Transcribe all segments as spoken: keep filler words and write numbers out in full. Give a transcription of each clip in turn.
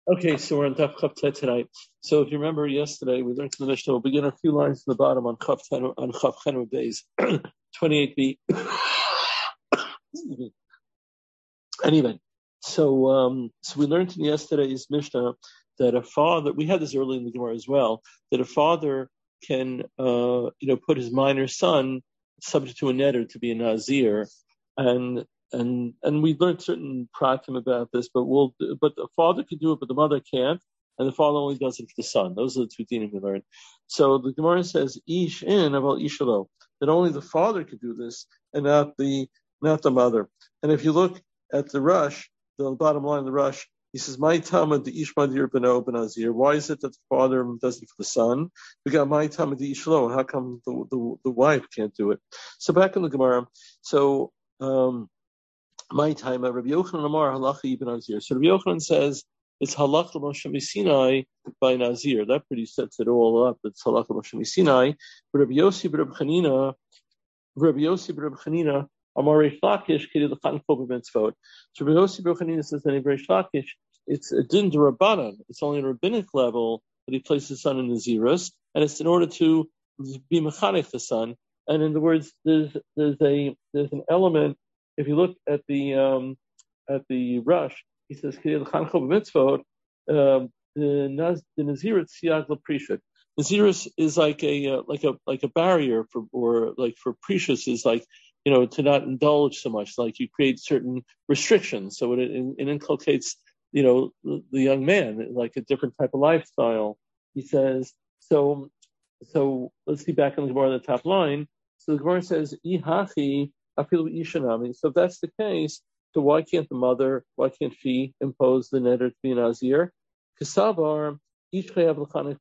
Okay, so we're on Daf Chav Tet tonight. So if you remember yesterday, we learned from the Mishnah. We'll begin a few lines at the bottom on Chav Tet on Chav Chenu days twenty-eight b. Anyway, so um, so we learned in yesterday's Mishnah that a father. We had this early in the Gemara as well. That a father can, uh, you know, put his minor son subject to a netter to be a nazir, and and and we learned certain pratim about this. But we'll, but the father can do it, but the mother can't, and the father only does it for the son. Those are the two dinim we learned. So the Gemara says ish in about ishalo, that only the father could do this and not the not the mother. And if you look at the Rush, the bottom line of the Rush, he says, "My Talmud the Ishmadir beno benazir." Why is it that the father does it for the son? We got my Talmud the Ishlo. How come the, the the wife can't do it? So back in the Gemara, so um, my time, Rabbi Yochanan Amar halacha ibn Nazir. So Rabbi Yochanan says it's halacha Moshe Sinai by Nazir. That pretty sets it all up. It's halacha Moshe Sinai. But Rabbi Yossi, Rabbi Chanina, Rabbi Yossi, Rabbi Chanina. Amar Lakish kiddu l'chan kol b'mitzvot. So Rabbi Yossi Bar Chanina says that in Reish Lakish it's a din d'Rabbanan. It's only a rabbinic level that he places his son in the zirus, and it's in order to be mechanech the son. And in the words, there's there's a there's an element. If you look at the um, at the Rush, he says kiddu l'chan kol b'mitzvot. Um, the naz the nazirat siag l'prishut. Nazirus is like a uh, like a like a barrier for, or like for precious is like, you know, to not indulge so much. Like you create certain restrictions, so it, it, it inculcates, you know, the, the young man like a different type of lifestyle. He says so. So let's see back in the Gemara on the top line. So the Gemara says ihachi afilu ishanami. So if that's the case, so why can't the mother? Why can't she impose the neder to be an azir? Kasavar. So Reish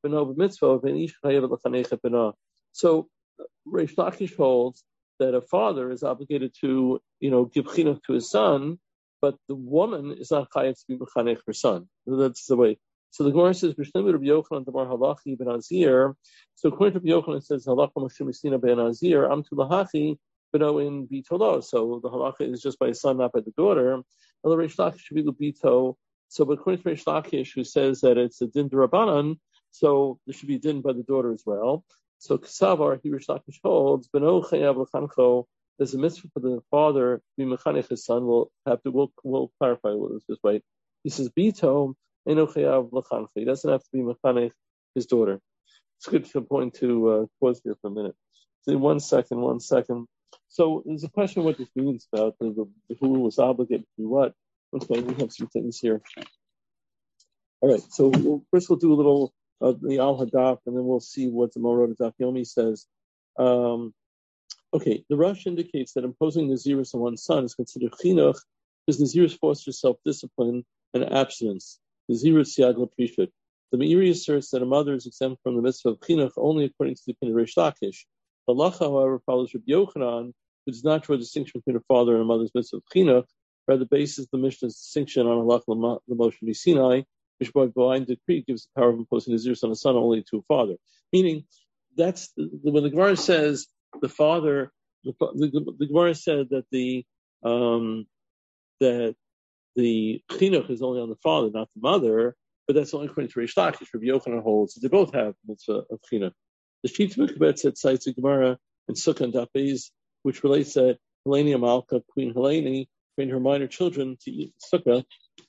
Lakish holds that a father is obligated to, you know, give chinuch to his son, but the woman is not chayav to be mechanech her son. That's the way. So the Gemara says, "B'shnei Rabbi Yochanan Damar Halachi ben Azir." So according to Rabbi Yochanan, it says Halacha Moshe Misina ben Azir Am tu lahachi b'no in bitolo. So the halacha is just by his son, not by the daughter. And the Reish Lakish should be lubito. So, but according to Reish Lakish, who says that it's a din d'Rabbanan, so there should be a din by the daughter as well. So, Kasavar, he Reish Lakish holds, Beno chayav l'chancho, there's a mitzvah for the father to be mechanech his son. We'll have to, we'll, we'll clarify what this is, right? He says, Bito, eno chayav l'chancho. He doesn't have to be mechanech his daughter. It's good to point to uh, pause here for a minute. So, one second, one second. So, there's a question what this means about the, the, who was obligated to do what. Okay, we have some things here. All right, so we'll, first we'll do a little of uh, the Al Hadaf, and then we'll see what the Morod Daf Yomi says. Um, okay, the Rush indicates that imposing Nazirus on one's son is considered chinuch because Nazirus fosters self-discipline and abstinence. Nazirus siag l'prishut. The Meiri asserts that a mother is exempt from the mitzvah of chinuch only according to the opinion of Reish Lakish. The Halacha, however, follows Rabbi Yochanan, who does not draw a distinction between a father and a mother's mitzvah of chinuch. Rather, bases the Mishnah's distinction on halacha l'moshe Sinai, which by blind decree gives the power of imposing nazirus on a son only to a father. Meaning, that's the, when the Gemara says the father, the, the, the Gemara said that the um, that the chinuch is only on the father, not the mother. But that's only according to Reish Lakish. Rabbi Yochanan holds that they both have mitzvah of chinuch. The Shittim Mikbet cites a Gemara in Sukkah and Daf Beis, which relates that Helene Amalka, Queen Helene, trained her minor children to eat sukkah,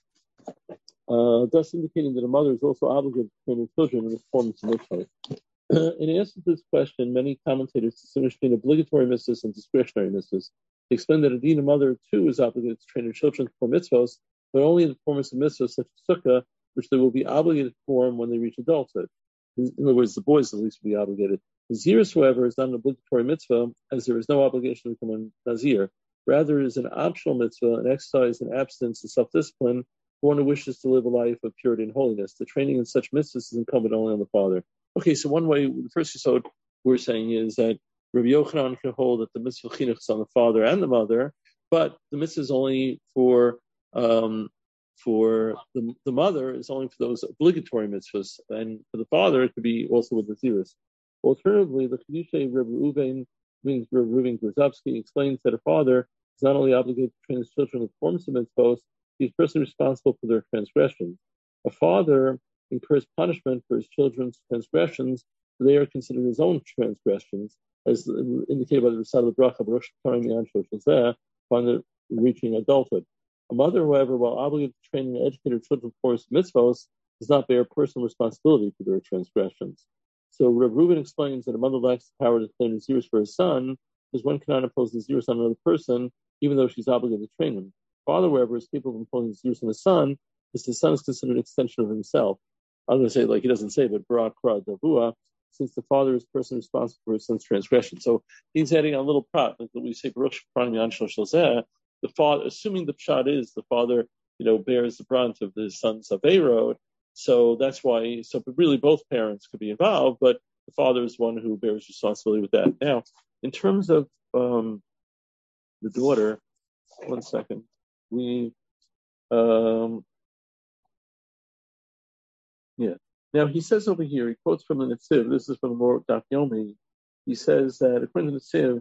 uh, thus indicating that a mother is also obligated to train her children in the performance of mitzvah. In answer to this question, many commentators distinguish between obligatory mitzvahs and discretionary mitzvahs. They explain that a dina mother too is obligated to train her children to perform mitzvahs, but only in the performance of mitzvahs such as sukkah, which they will be obligated to perform when they reach adulthood. In other words, the boys at least will be obligated. Nazirus, however, is not an obligatory mitzvah, as there is no obligation to become a nazir. Rather, it is an optional mitzvah, an exercise in abstinence and self-discipline for one who wishes to live a life of purity and holiness. The training in such mitzvahs is incumbent only on the father. Okay, so one way, the first episode we're saying is that Rabbi Yochanan can hold that the mitzvah chinuch is on the father and the mother, but the mitzvah is only for um, for the, the mother is only for those obligatory mitzvahs, and for the father it could be also with the zirus. Alternatively, the Kedushay Rabbi Reuven means Rabbi Reuven Grozovsky explains that a father is not only obligated to train his children in the performance of mitzvahs, he is personally responsible for their transgressions. A father incurs punishment for his children's transgressions. They are considered his own transgressions, as indicated by the recital of bracha Baruch She'karayim Yanshel Shazeh, upon the reaching adulthood. A mother, however, while obligated to train and educate her children for mitzvos, does not bear personal responsibility for their transgressions. So Rav Reuben explains that a mother lacks the power to claim Nazirus for her son, because one cannot impose Nazirus on another person, even though she's obligated to train him. Father, however, is capable of imposing Nazirus on his son, because the son is considered an extension of himself. I'm going to say, like he doesn't say, but Barak Kra Davua, since the father is the person responsible for his son's transgression. So he's adding a little prat, like we say, Baruch She'karayim Yanshel Shazeh, the father, assuming the pshat is the father, you know, bears the brunt of the son's aveirot. So that's why, so but really both parents could be involved, but the father is one who bears responsibility with that. Now, in terms of um, the daughter, one second, we, um, yeah. Now he says over here, he quotes from the Netziv, this is from the Daf Yomi, he says that according to the Netziv,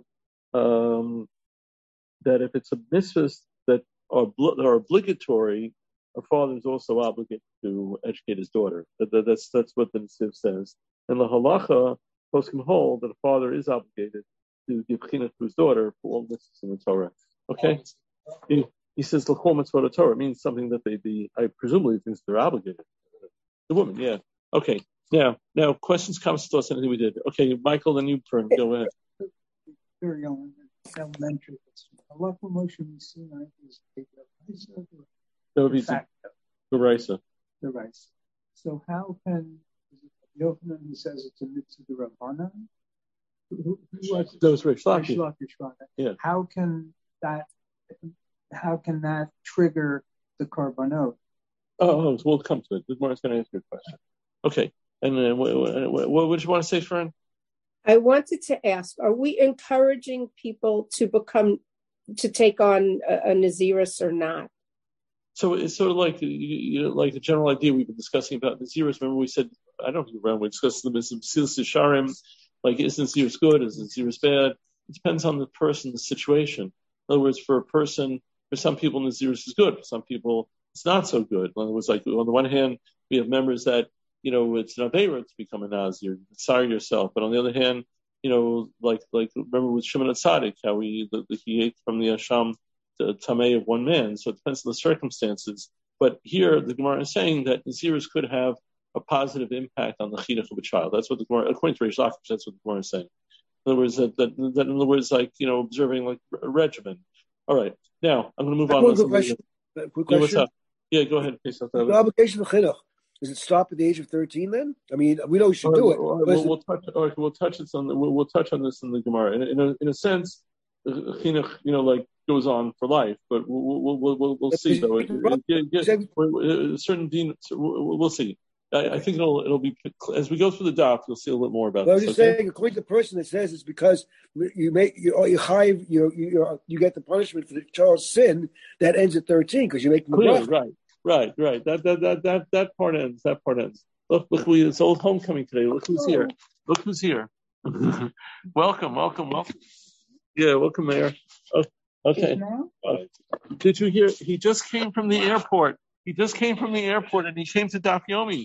um, that if it's a mitzvah that are, that are obligatory, a father is also obligated to educate his daughter. That, that, that's that's what the Netziv says. And the halacha poskim hold that a father is obligated to give chinuch to his daughter for all mitzvahs in the Torah. Okay, he, he says l'chol mitzvot Torah means something that they be. I presumably thinks they're obligated. The woman, yeah. Okay. Now, now questions, comments, thoughts, anything we did. Okay, Michael, then you turn. Go ahead. Very elementary. Allah promotion Sinai is the Raisa. That would be the Raisa. The Raisa. So how can Yochanan, who says it's a mitzvah the Rabbanan? Who, who was that was Rish Lakish. Yeah. How can that? How can that trigger the korbanot? Oh, we'll come to it. The Gemara is going to answer your question. Okay. And then what, what, what, what did you want to say, Sharon? I wanted to ask, are we encouraging people to become, to take on a, a Nazirus or not? So it's sort of like, you, you know, like the general idea we've been discussing about Nazirus. Remember we said, I don't know if you remember, we discussed them as Mesilas Yesharim, like is Nazirus good, is Nazirus bad? It depends on the person, the situation. In other words, for a person, for some people Nazirus is good, for some people it's not so good. In other words, like on the one hand, we have members that, you know, it's an aveira to become a Nazir, sorry yourself. But on the other hand, you know, like, like remember with Shimon HaTzadik, how he, the, the, he ate from the Asham, the Tameh of one man. So it depends on the circumstances. But here, the Gemara is saying that Naziris could have a positive impact on the chinuch of a child. That's what the Gemara, according to Reish Lakish, that's what the Gemara is saying. In other words, that, that, that in other words, like, you know, observing like a regimen. All right. Now, I'm going to move on. Quick question. Quick question. Yeah, what's up? Yeah, go ahead. The obligation of chinuch, does it stop at the age of thirteen then? I mean, we know we should do it. Right, we'll, we'll, touch, right, we'll touch this on the, we'll, we'll touch on this in the Gemara. In, in, a, in a sense, chinuch, you know, like goes on for life, but we'll we'll we'll, we'll see though. It, it, it, it, it, certain dean, we'll, we'll see. I, I think it'll it'll be as we go through the daf, you'll see a little bit more about. Well, I was this, just okay? saying, according to the person that says it's because you make you you hive you you you get the punishment for the child's sin that ends at thirteen because you make them clearly right, right, right. That that that that that part ends. That part ends. Look, look, we it's old homecoming today. Look who's here. Look who's here. welcome, welcome, welcome. Yeah, welcome, Mayor. Oh, okay. Uh, did you hear? He just came from the airport. He just came from the airport and he came to Daf Yomi.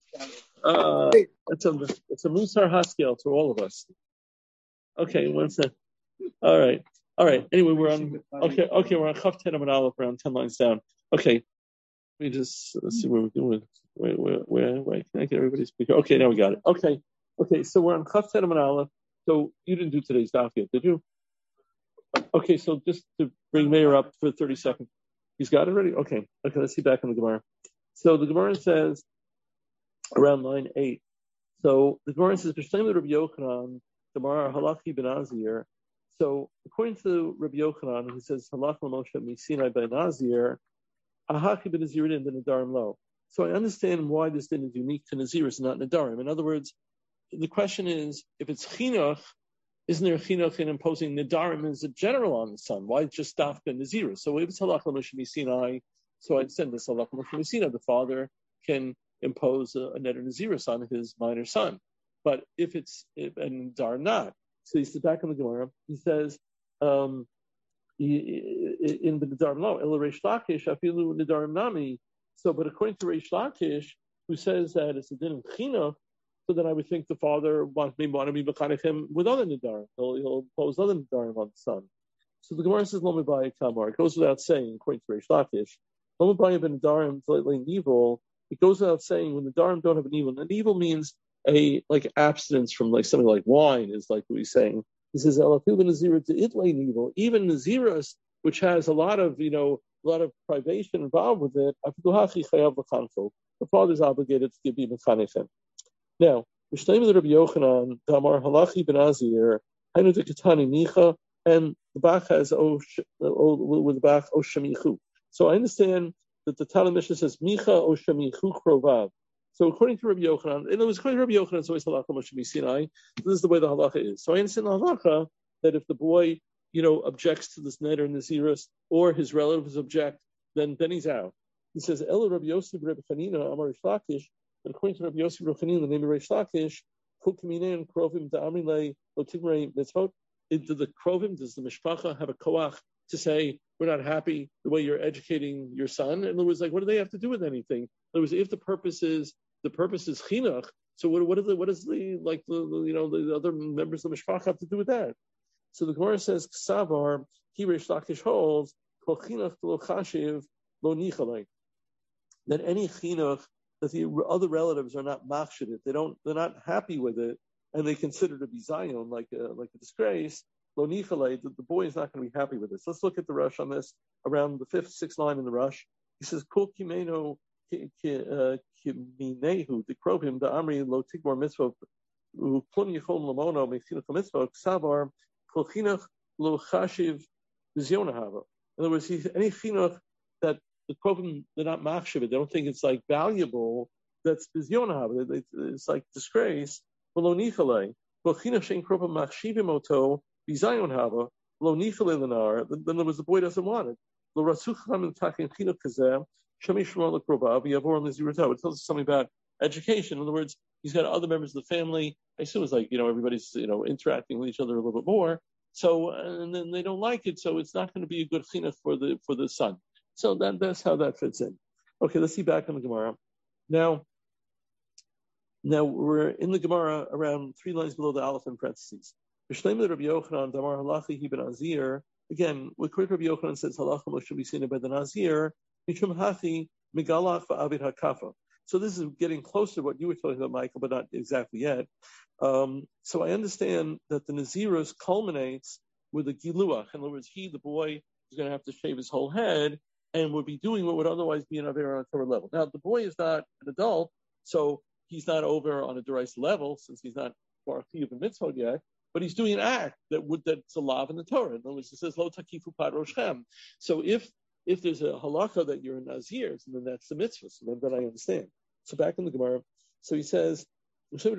Uh, it's a it's a Musar Haskell to all of us. Okay, one sec. All right, all right. Anyway, we're on. Okay, okay, we're on Chaf Tenem and Aleph, around ten lines down. Okay, we just let's see where we're doing. Where where where where can I get everybody's speaker? Okay, now we got it. Okay, okay. So we're on Chaf Tenem and Aleph. So you didn't do today's daf yet, did you? Okay, so just to bring Meir up for thirty seconds. He's got it ready? Okay. Okay, let's see back in the Gemara. So the Gemara says, around line eight. So the Gemara says, B'Shleim Rabbi Yochanan, Gemara Halakhi ben Azir. So according to Rabbi Yochanan, he says, Halach Moshe Misinai ben Nazir, Ahaki ben Nazirin ben Nadarim lo. So I understand why this din is unique to Naziris and not Nadarim. In other words, the question is, if it's chinuch, isn't there a chinuch in imposing Nadarim as a general on the son? Why just Dafka Nazirah? So if it's Halach Moshe Sinai, so I'd send this Halach Moshe Sinai, the father can impose a, a Neder Nazirus on his minor son. But if it's, if, and Nadar not. So he's back in the Gemara, he says, um, he, in the Nadarim lo, El Reish Lakish, Afilu Nadarim Nami. So, but according to Reish Lakish, who says that it's a din of chinuch, so then I would think the father wants me want to be mechanech him with other nidarim. He'll, he'll impose other nidarim on the son. So the Gemara says, "Lo mebayi kamar." It goes without saying, according to Reish Lakish, "Lo mebayi ben nidarim an evil." It goes without saying when the nidarim don't have an evil. An evil means a like abstinence from like something like wine is like what he's saying. He says, "Elafilu ben nazira to itlein evil." Even naziras, which has a lot of you know a lot of privation involved with it, the father is obligated to be mechanechem. Now, Mishnayim of Rabbi Yochanan, Damar Halachi ben Azir, Hainu de Ketani Nicha, and the Bach has O with the Bach O Shemichu. So I understand that the Talmud Mishnah says Micha O Shemichu Krovav. So according to Rabbi Yochanan, in other words, according to Rabbi Yochanan, it's always Halacha Moshe Sinai. This is the way the Halacha is. So I understand the Halacha that if the boy, you know, objects to this neder and Naziris, or his relatives object, then then he's out. He says El Rabbi Yosef Rabbi Chanina Amar Reish Lakish. But according to Rabbi Yosef Rabbi Chanina, the name of Reish Lakish, Kol Kamine and Krovim Da'amrilei Lo Tigmrei Mitzvot. Do the Krovim, does the Mishpacha have a koach to say we're not happy the way you're educating your son? In other words, like what do they have to do with anything? In other words, if the purpose is the purpose is chinuch, so what what, is the, what is the like the, the you know the other members of the Mishpacha have to do with that? So the Gemara says Ksavar Ki Reish Lakish holds Kol chinuch lo chashiv lo nichalei, that any chinuch that the other relatives are not machshid it, they don't, they're not happy with it, and they consider it to be zion, like a, like a disgrace. Lo nichalei, the, the boy is not going to be happy with this. Let's look at the Rush on this around the fifth, sixth line in the Rush. He says Kol kimeno kimenehu dikrobim da amri lo tigmor mitzvot uplum yichol lamono mechinuch mitzvot ksavar kol chinuch lo chashiv b'zionahava. In other words, he, any chinuch that the Krovim, they're not machshav, they don't think it's like valuable, that's bizyonahav, it's like disgrace. Lo nichalei, lo chinuch shein Krovim machshivim oto bizayonhava, lo nichalei lenar. Then there was the boy doesn't want it. Lo ratzucham and takin chinuch kazeh shemish shmor lekrovav yavor lezirutav. It tells us something about education. In other words, he's got other members of the family. I assume it's like you know everybody's you know interacting with each other a little bit more. So and then they don't like it, so it's not going to be a good chinuch for the for the son. So that, that's how that fits in. Okay, let's see back on the Gemara. Now, now we're in the Gemara around three lines below the Aleph in parentheses. B'shleimah Rabbi Yochanan, Damar Halachi Hi Ben Azir. Again, what Rabbi Yochanan says, Halacha Moshe be seen by the Nazir, Mishum Hachi Migalach Va'avid Hakafa. So this is getting closer to what you were talking about, Michael, but not exactly yet. Um, so I understand that the Nazirus culminates with a Giluach. In other words, he, the boy, is going to have to shave his whole head and would be doing what would otherwise be an Avera on a Torah level. Now, the boy is not an adult, so he's not over on a Derais level, since he's not Bar Chiyuv and Mitzvah yet, but he's doing an act that would that's a lav in the Torah. In other words, it says, Lo takifu pad roshchem. So if if there's a halacha that you're a Nazir, then that's the mitzvah, so then, then I understand. So back in the Gemara, so he says, uh, I'm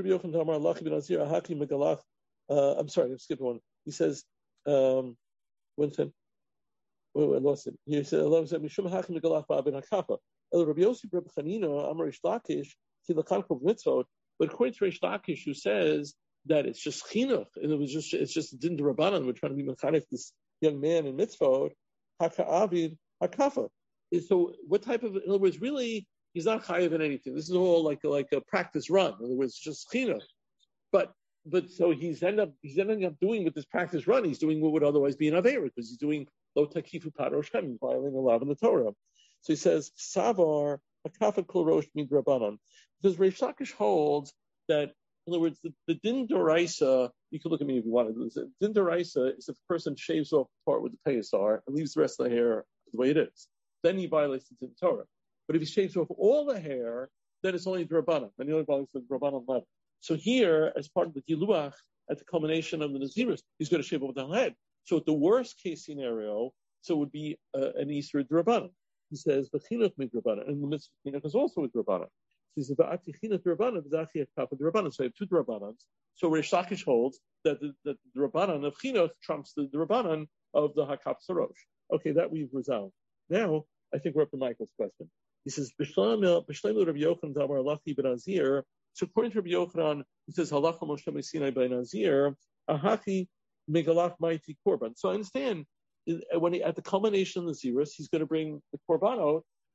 sorry, I'm skipping one. He says, um, one time, oh, I lost it. He said, Allah said, Mishum Hachim Megalach Ba'abin HaKafa. El Rabbi Yosef Rabbi Chanina, Amar Reish Lakish, Tilachan Kov Mitzvot. But according to Reish Lakish, who says that it's just chinuch, and it was just, it's just din d'Rabbanan, we're trying to be mechanech this young man in Mitzvot, Haka'avid HaKafa. So what type of, in other words, really, he's not chayav in anything. This is all like a, like a practice run. In other words, just chinuch. But But so he's end up he's ending up doing with this practice run. He's doing what would otherwise be an avera because he's doing lo takifu parosh chem. He's violating a law in the Torah. So he says savar akafat kol rosh midrabanan, because Reish Lakish holds that, in other words, the, the din doraisa. You can look at me if you want to. The din doraisa is if a person shaves off part with the payasar and leaves the rest of the hair the way it is, then he violates the din Torah. But if he shaves off all the hair, then it's only drabanan. Then he only violates the drabanan level. So here, as part of the Giluach, at the culmination of the Nazirus, he's going to shave over the head. So at the worst case scenario, so it would be uh, an Easter Drabanan. He says, the Chinuch mid Drabanan, and the mitzvah Chinuch is also with Drabanan. So he says, Va'ati Chinuch Drabanan, V'zachi Akapa Drabanan. So I have two Drabanans. So Reish Lakish holds that the, that the Drabanan of Chinuch trumps the Drabanan of the Hakap Sarosh. Okay, that we've resolved. Now, I think we're up to Michael's question. He says, B'shleim Rabbi Yochanan Damar Lachi Ben Azir. So according to Rabbi Yochanan, he says, Halacha Moshe Sinai by Nazir, Ahachi Megalach Maiti Korban. So I understand when he, at the culmination of the Nazirus, he's going to bring the Korban out,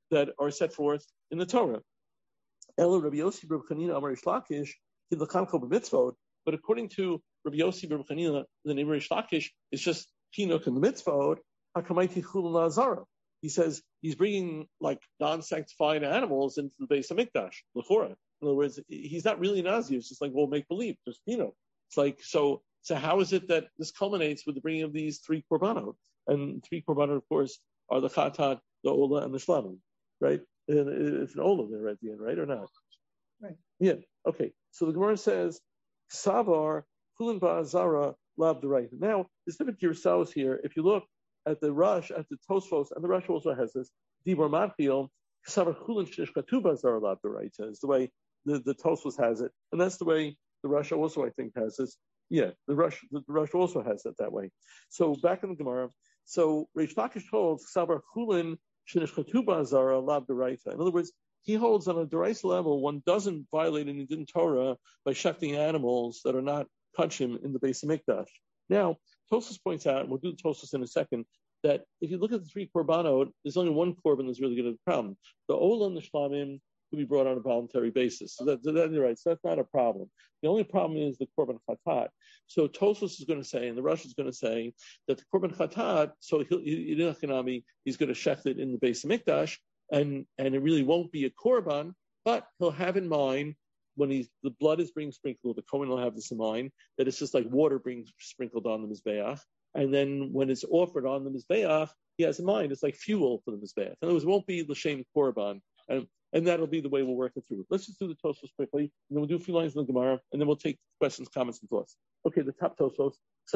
that are set forth in the Torah. Elo Rabbi Yossi Bar Chanina Amar Reish Lakish did the Chanko b'mitzvot, but according to Rabbi Yossi Bar Chanina, the name Reish Lakish is just Pinuk and the mitzvot. Hakamaiti Chulun Lazara. He says he's bringing like non-sanctified animals into the Beis Hamikdash, l'chora. In other words, he's not really Nazi. It's just like, well, make believe, just you know. It's like so. So how is it that this culminates with the bringing of these three korbanot? And three korbanot, of course, are the chatat, the ola, and the shlamim, right? And it's an ola there at the end, right, or not? Right. Yeah. Okay. So the Gemara says, "Savar kulin ba'azara lav d'oraita." Now, there's different girsaos here. If you look at the Rush, at the Tosfos, and the Rush also has this dibur matchil, "Savar kulin shishkatu ba'azara lav d'oraita" is the way the the Tosfos has it, and that's the way the Rush also, I think, has this. Yeah, the Rush the Rush also has it that way. So back in the Gemara, so Reish Lakish holds Sabar Chulin Shinishchatu Ba'azara Lav D'Oraita. In other words, he holds on a D'Oraita level, one doesn't violate any din Torah by shechting animals that are not kachim in the Beis Hamikdash. Now, Tosfos points out, and we'll do the Tosfos in a second, that if you look at the three korbanot, there's only one korban that's really going to the problem. The Ola and the Shlamim will be brought on a voluntary basis. So that, that, you're right. So that's not a problem. The only problem is the korban chatat. So Tosfos is going to say, and the Rosh is going to say, that the korban chatat, so he'll, he, he's going to shecht it in the Beis Hamikdash, and, and it really won't be a korban, but he'll have in mind, when he's, the blood is being sprinkled, the Kohen will have this in mind, that it's just like water being sprinkled on the Mizbeach. And then when it's offered on the Mizbeach, he has in mind, it's like fuel for the Mizbeach. In other words, it won't be l'shem korban. And And that'll be the way we'll work it through. Let's just do the Tosfos quickly, and then we'll do a few lines in the Gemara, and then we'll take questions, comments, and thoughts. Okay, the top Tosfos.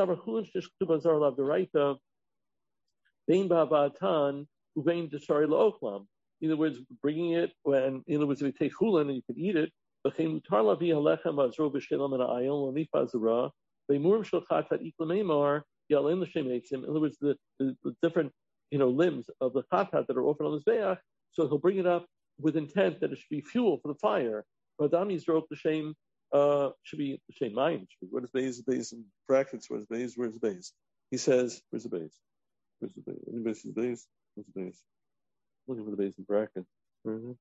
In other words, bringing it when, in other words, if you take chulin and you can eat it, in other words, the, the, the different, you know, limbs of the chatat that are offered on the Mizbeach, so he'll bring it up with intent that it should be fuel for the fire. Adam Yisroel the shame uh, should be the shame mine. What is base? Base in brackets. Where's base? Where's the base? He says, "Where's the base? Where's the base? Anybody see the base? Where's the base? Looking for the base in brackets. Where is it?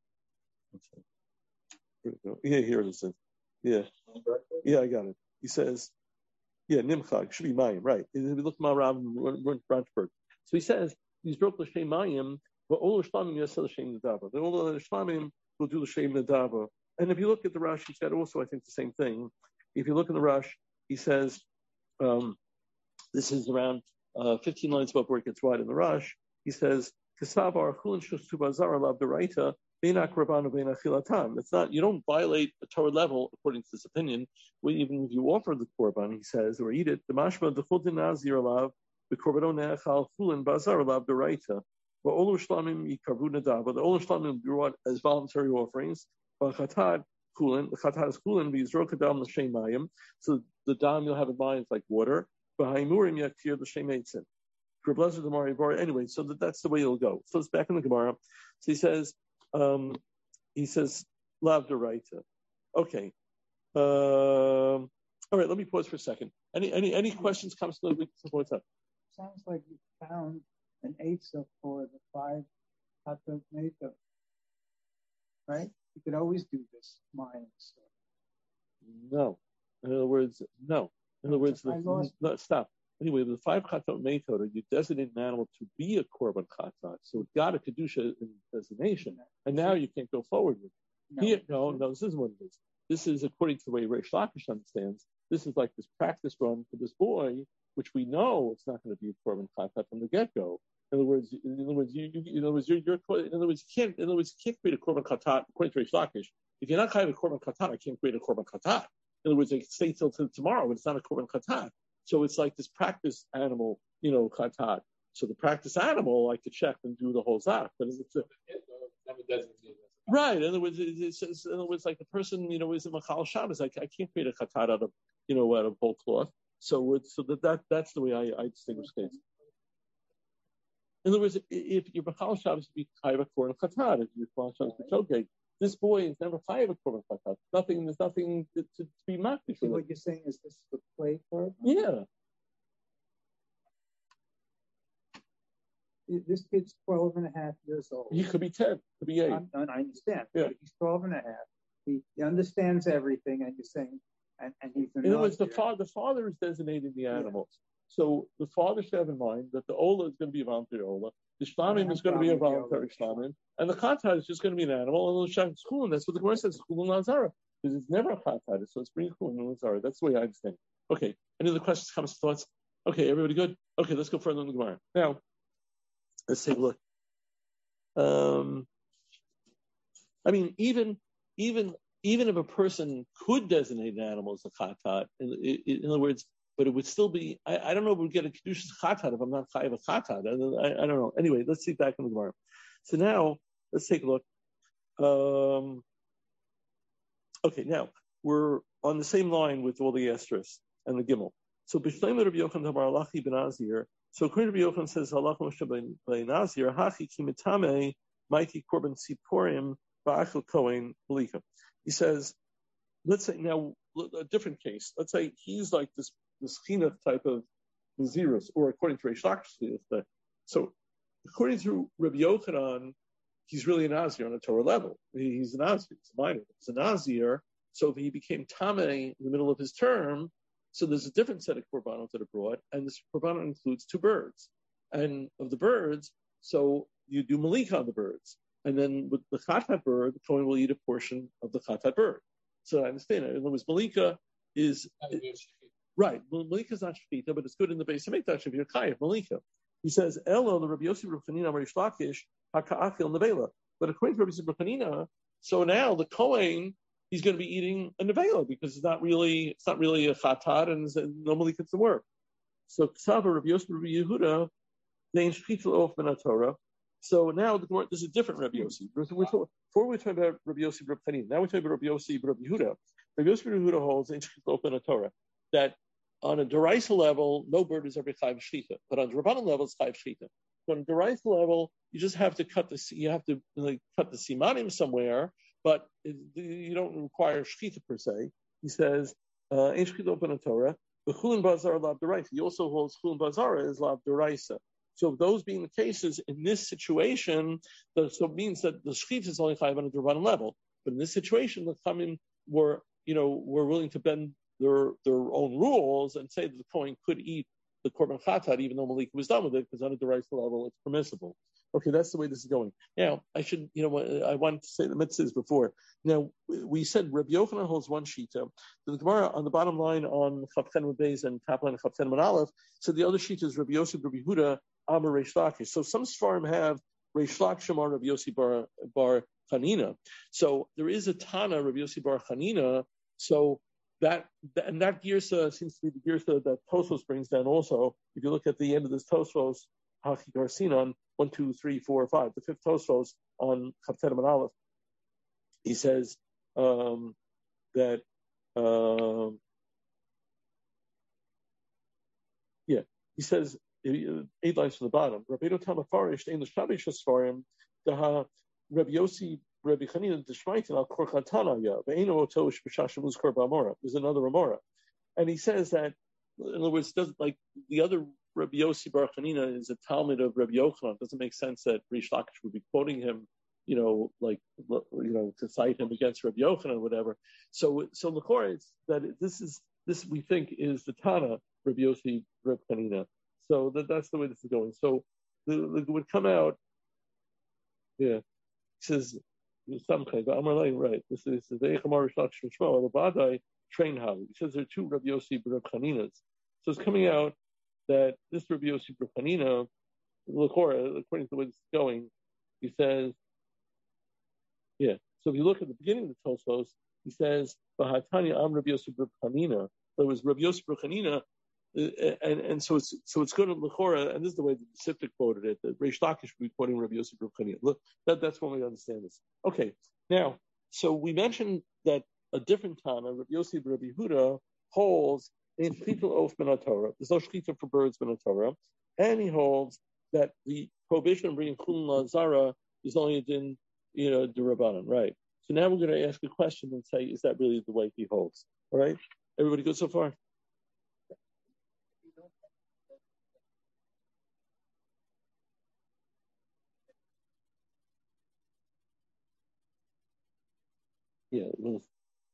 Where it go? Yeah, here it is. Yeah, yeah, I got it. He says, "Yeah, Nimchag should be Mayim, right?" We look at Maram Branchburg. So he says, "He's broke the shame Mayim." But all the shlamim yasel l'shem nedava. The all the shlamim will do l'shem nedava. And if you look at the Rush, he said also, I think, the same thing. If you look in the Rush, he says, um, this is around uh, fifteen lines above where it gets wide in the Rush. He says, "Kesavar chulin shustu bazar lav d'oraita beinak rabanu bein achilatam." It's not, you don't violate a Torah level according to this opinion. When, even if you offer the korban, he says, or eat it, the mashma the chul din nazir lav the korbanon neachal chulin bazar lav d'oraita. But all shlamim yikavu nadava. The all shlamim brought as voluntary offerings. But chatat kulin, the chatat is kulin. V'yizrok adam l'shem mayim. So the dam you'll have in mind is like water. V'haimurim yaktir l'shem eitzim. For blessed the Mari Bar. Anyway, so that, that's the way it'll go. So it's back in the Gemara. So he says, um, he says lav d'oraita. Okay. Um, all right. Let me pause for a second. Any any any questions? Comments? What's up? Sounds like you found an eitzah for the five chatot meito, right? You could always do this Mayan stuff. No. In other words, no. In other words, I the, lost. no, stop. Anyway, the five chatot meito, you designate an animal to be a korban chatat, so it got a kedusha designation, and now you can't go forward with it. No, Here, no, no, this is what it is. This is according to the way Reish Lakish understands. This is like this practice run for this boy, which we know it's not going to be a korban chatat from the get-go. In other words, in other words, you, you in other words, you're, you're, in other words, you can't, in other words, you can't create a korban chatat according to Reish Lakish. If you're not kind of a korban chatat, I can't create a korban chatat. In other words, I can stay till, till tomorrow, but it's not a korban chatat. So it's like this practice animal, you know, chatat. So the practice animal, I could check and do the whole zach, but it's a, right. In other words, it's, it's, in other words, like the person, you know, is a machal Shabbos. I, I can't create a chatat out of, you know, out of whole cloth. So it's, so that, that that's the way I, I distinguish cases. In other words, if you're machal Shabbos, you be chayav a korban chatat. If you're machal Shabbos, it's okay. This boy is never chayav a korban chatat. Nothing, there's nothing to, to be mocked. So what you're saying is this the play for? Yeah. this kid's twelve and a half years old. He could be ten, could be eight. I'm, and I understand. Yeah. He's twelve and a half. He, he understands everything, and you're saying, and, and he's in other words, the father, the father is designating the animals. Yeah. So the father should have in mind that the Ola is going to be a voluntary Ola, the Shlamim is going to be a voluntary Shlamim, and the Chatat is just going to be an animal, and the Shach Chulun, that's what the Gemara says, Chulun Lazara, because it's never a Chatat, so it's bringing Chulun Lazara. That's the way I understand it. Okay, any other questions, comments, thoughts? Okay, everybody good? Okay, let's go further in the Gemara. Now, let's take a look. Um, I mean, even, even, even if a person could designate an animal as a Chatat, in, in, in other words, but it would still be, I, I don't know if we'd get a Kedushas Chatat if I'm not Chayiv a Chatat. I, I, I don't know. Anyway, let's see back in the Gemara. So now, let's take a look. Um, okay, now, we're on the same line with all the Esters and the Gimel. So, B'Shleim Rabbi Yochanan Tamar Alachi Ben Azir. So, according to Rabbi Yochanan says, Halach Moshe Ben Azir, Hachi Kimitame, Mighty Korban Siporim, Ba'achel Kohen, Malika. He says, let's say now, a different case. Let's say he's like this, this chinuch type of Nazirus, or according to Reish Lakish. So, according to Rabbi Yochanan, he's really a Nazir on a Torah level. He, he's a Nazir, he's a minor. He's a Nazir. So if he became Tameh in the middle of his term, so there's a different set of korbanos that are brought, and this korbanot includes two birds. And of the birds, so you do malika on the birds. And then with the chatat bird, the Kohen will eat a portion of the chatat bird. So I understand it. In other words, malika is, it, right, malika is not shechita, but it's good in the base of mikdash if you're chayiv malika. He says, Elo, the Rabbi Yossi Rabbi Chanina, Reish Lakish, haka'achil nevela. But according to Rabbi Yossi Rabbi Chanina, so now the Kohen, he's going to be eating a nevela because it's not really, it's not really a chatat, and normally it's the work. So Ksava Rabbi Yossi Rabbi Yehuda, they shechita off ben Torah. So now the, there's a different Rabbi Yossi. We're talking, before we talk about Rabbi Yossi Rabbi Chanina, now we're talking about Rabbi Yossi Rabbi Yehuda. Rabbi Yossi Rabbi Yehuda holds in shechita off ben Torah that on a deraisa level, no bird is ever chayiv shechita, but on Rabbanan level, it's chayiv shechita. So on a deraisa level, you just have to cut the you have to like, cut the simanim somewhere, but it, you don't require shechita per se. He says, "Ein shechita ben Torah, v'chulin bazar lav deraisa." He also holds chulin bazar is lav deraisa. So those being the cases in this situation, the, so it means that the shechita is only chayiv on a Rabbanan level. But in this situation, the Chachamim were you know were willing to bend their their own rules and say that the Kohen could eat the korban chatat even though Malika was done with it because on a deraisa level it's permissible. Okay, that's the way this is going. Now I should you know I wanted to say the mitzvahs before. Now we said Rabbi Yochanan holds one shita. The Gemara on the bottom line on Chavchen Beis and top line Chavchen Aleph said the other shita is Rabbi Yossi Rabbi Yehuda Amar Reish Lakish. So some Sfarim have Reish Lakish Amar Rabbi Yossi Bar Bar Chanina. So there is a Tana Rabbi Yossi Bar Chanina. So That, and that girsa seems to be the girsa that Tosfos brings down also. If you look at the end of this Tosfos, Hachi Garcinon, one, two, three, four, five, the fifth Tosfos on Chavtenim and Aleph, he says um, that, um, yeah, he says, eight lines from the bottom, Rabbeinu Tamafarish, the English Tabish Sfarim, the Rabbi Yossi, Rabbi Chanina Deshmaitin al Korchatana Ya Ve'eno Otosh B'Shashamuz Korba Amora. There's another Amora, and he says that in other words, doesn't like the other Rabbi Yossi Bar Chanina is a Talmud of Rabbi Yochanan. It doesn't make sense that Reish Lakish would be quoting him, you know, like you know, to cite him against Rabbi Yochanan or whatever. So, so l'chorah, it's that this is this we think is the Tana Rabbi Yossi Bar Chanina. So that that's the way this is going. So the, the, it would come out, yeah. He says. Some kind, but I'm right. This is the Echamar Rishlach Shmishmo Alabadai train how. He says there are two Rabbi Yossi Rabbi Chaninas. So it's coming out that this Rabbi Yossi Rabbi Chanina, l'chorah, according to the way this is going, he says, yeah. So if you look at the beginning of the Tosfos, he says, "V'hatanya Am Rabbi Yossi Rabbi Chanina." There was Rabbi Yossi Rabbi Chanina. Uh, and and so it's so it's good at l'chorah, and this is the way the Sifta quoted it. That Reish Lakish would be quoting Rabbi Yossi Rabbi Chanina. Look, that that's one way to understand this. Okay, now so we mentioned that a different Tana, Rabbi Yossi Rabbi Yehuda, holds in shechita of ben Torah. There's no shechita for birds ben Torah, and he holds that the prohibition of bringing chulin lazara is only a din, you know, d'Rabbanan, right? So now we're going to ask a question and say, is that really the way he holds? All right, everybody good so far? Yeah. Well,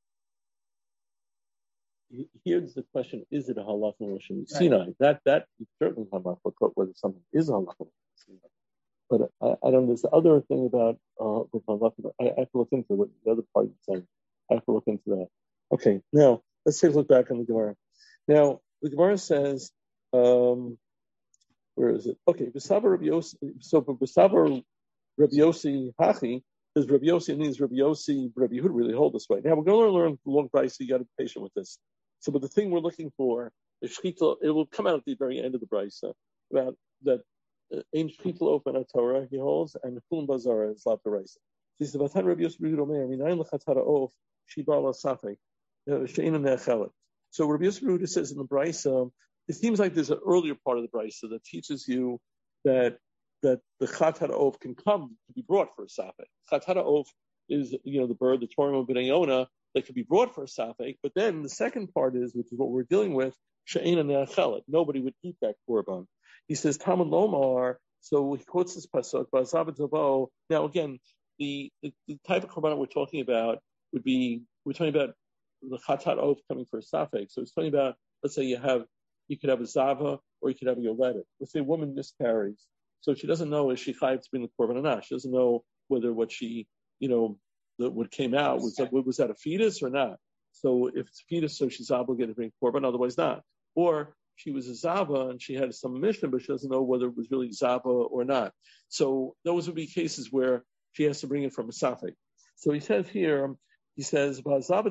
here's the question: is it a halacha l'shem Sinai? Right. That that is certainly halacha whether something is a halacha Sinai. But I, I don't know. There's the other thing about uh, with halacha. I, I have to look into what the other part is saying. I have to look into that. Okay. Now let's take a look back on the Gemara. Now the Gemara says, um, where is it? Okay. B'savar Rabbi Yossi. So b'savar Rabbi Yossi Hachi. Does Rabbi Yossi means Rabbi Yossi, Rabbi Yehuda really hold this way? Now we're going to learn the long brisa. You got to be patient with this. So, but the thing we're looking for is shchita. It will come out at the very end of the brisa about that. Ein shchita open a Torah he holds, and chulin bazara is lav brisa. He says, "Vatan Rabbi Yossi Rabbi Yehuda Omer, minayin lechatara of shibar la safek she'ena ne'achelet." So Rabbi Yossi Rabbi Yehuda says in the brisa, it seems like there's an earlier part of the brisa that teaches you that that the chat ha'of can come to be brought for a safek. Chat ha'of is, you know, the bird, the Torah of B'nai that could be brought for a safek. But then the second part is, which is what we're dealing with, she'ena ne'achelet. Nobody would eat that korban. He says, Talmud Lomar, so he quotes this pasuk, Ba'azav Zavo. Now again, the, the, the type of korban we're talking about would be, we're talking about the chat ha'of coming for a safek. So it's talking about, let's say you have, you could have a zava, or you could have a yoledet. Let's say a woman miscarries. So she doesn't know is she chayav to bring the korban or not. She doesn't know whether what she, you know, the, what came out was that, was that a fetus or not. So if it's a fetus, so she's obligated to bring korban, otherwise not. Or she was a zava and she had some mission, but she doesn't know whether it was really zava or not. So those would be cases where she has to bring it from a safek. So he says here, he says,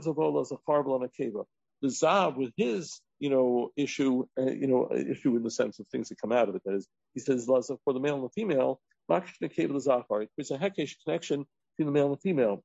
the zav with his, you know, issue, uh, you know, issue in the sense of things that come out of it. That is, he says, for the male and the female, there's a hekesh connection between the male and the female.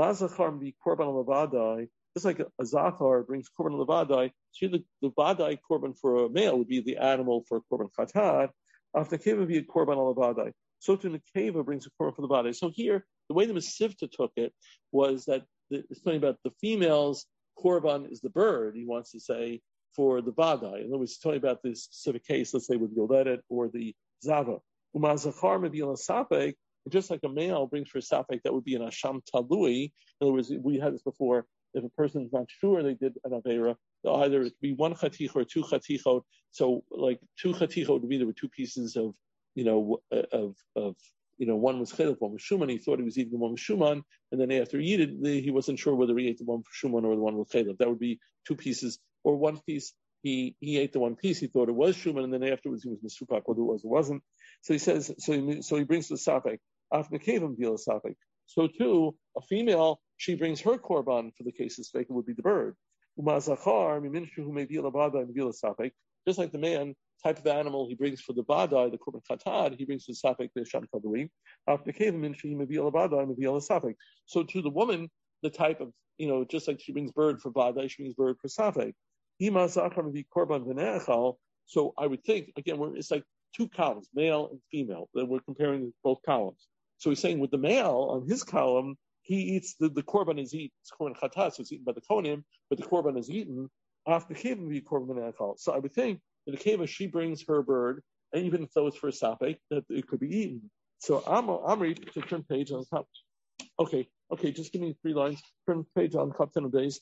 Just like a zachar brings korban levadai, so the, the vadai korban for a male would be the animal for korban chatat. After keva would be a korban levadai. So to the keva brings a korban for the vadai. So here, the way the Masivta took it was that the, it's talking about the female's korban is the bird. He wants to say for the vadai. In other words, he's talking about this specific case. Let's say with yoledet or the zava. Umazachar maybe on a sapek. Just like a male brings for a safek, that would be an asham talui. In other words, we had this before. If a person is not sure they did an avera, either it could be one chaticha or two chatichot. So, like two chatichot would be there were two pieces of, you know, of of you know, one was chiluk, one was shuman. He thought he was eating the one with shuman, and then after he ate it, he wasn't sure whether he ate the one for shuman or the one with chiluk. That would be two pieces, or one piece. He he ate the one piece. He thought it was shuman, and then afterwards he was misupak whether it was or wasn't. So he says, so he, so he brings the safek. After kevim deal safek. So too, a female, she brings her korban for the case of safek, it would be the bird. Umazachar miminchu who may be labada and deal safek. Just like the man, type of animal he brings for the badai, the korban chatad, he brings for the safek the sham kadui. After kevim miminchu he may be labada and be safek. So to the woman, the type of, you know, just like she brings bird for badai, she brings bird for safek. Imazachar may be korban v'neachal. So I would think again, we're, it's like two columns, male and female. Then we're comparing both columns. So he's saying with the male on his column, he eats the, the korban is eaten. It's korban chatat, so it's eaten by the kohanim, but the korban is eaten. After keva be korban echal. So I would think that the keva she brings her bird, and even though it's for a safek, that it could be eaten. So I'm Amri to turn page on top. Okay, okay, just give me three lines. Turn page on top ten days.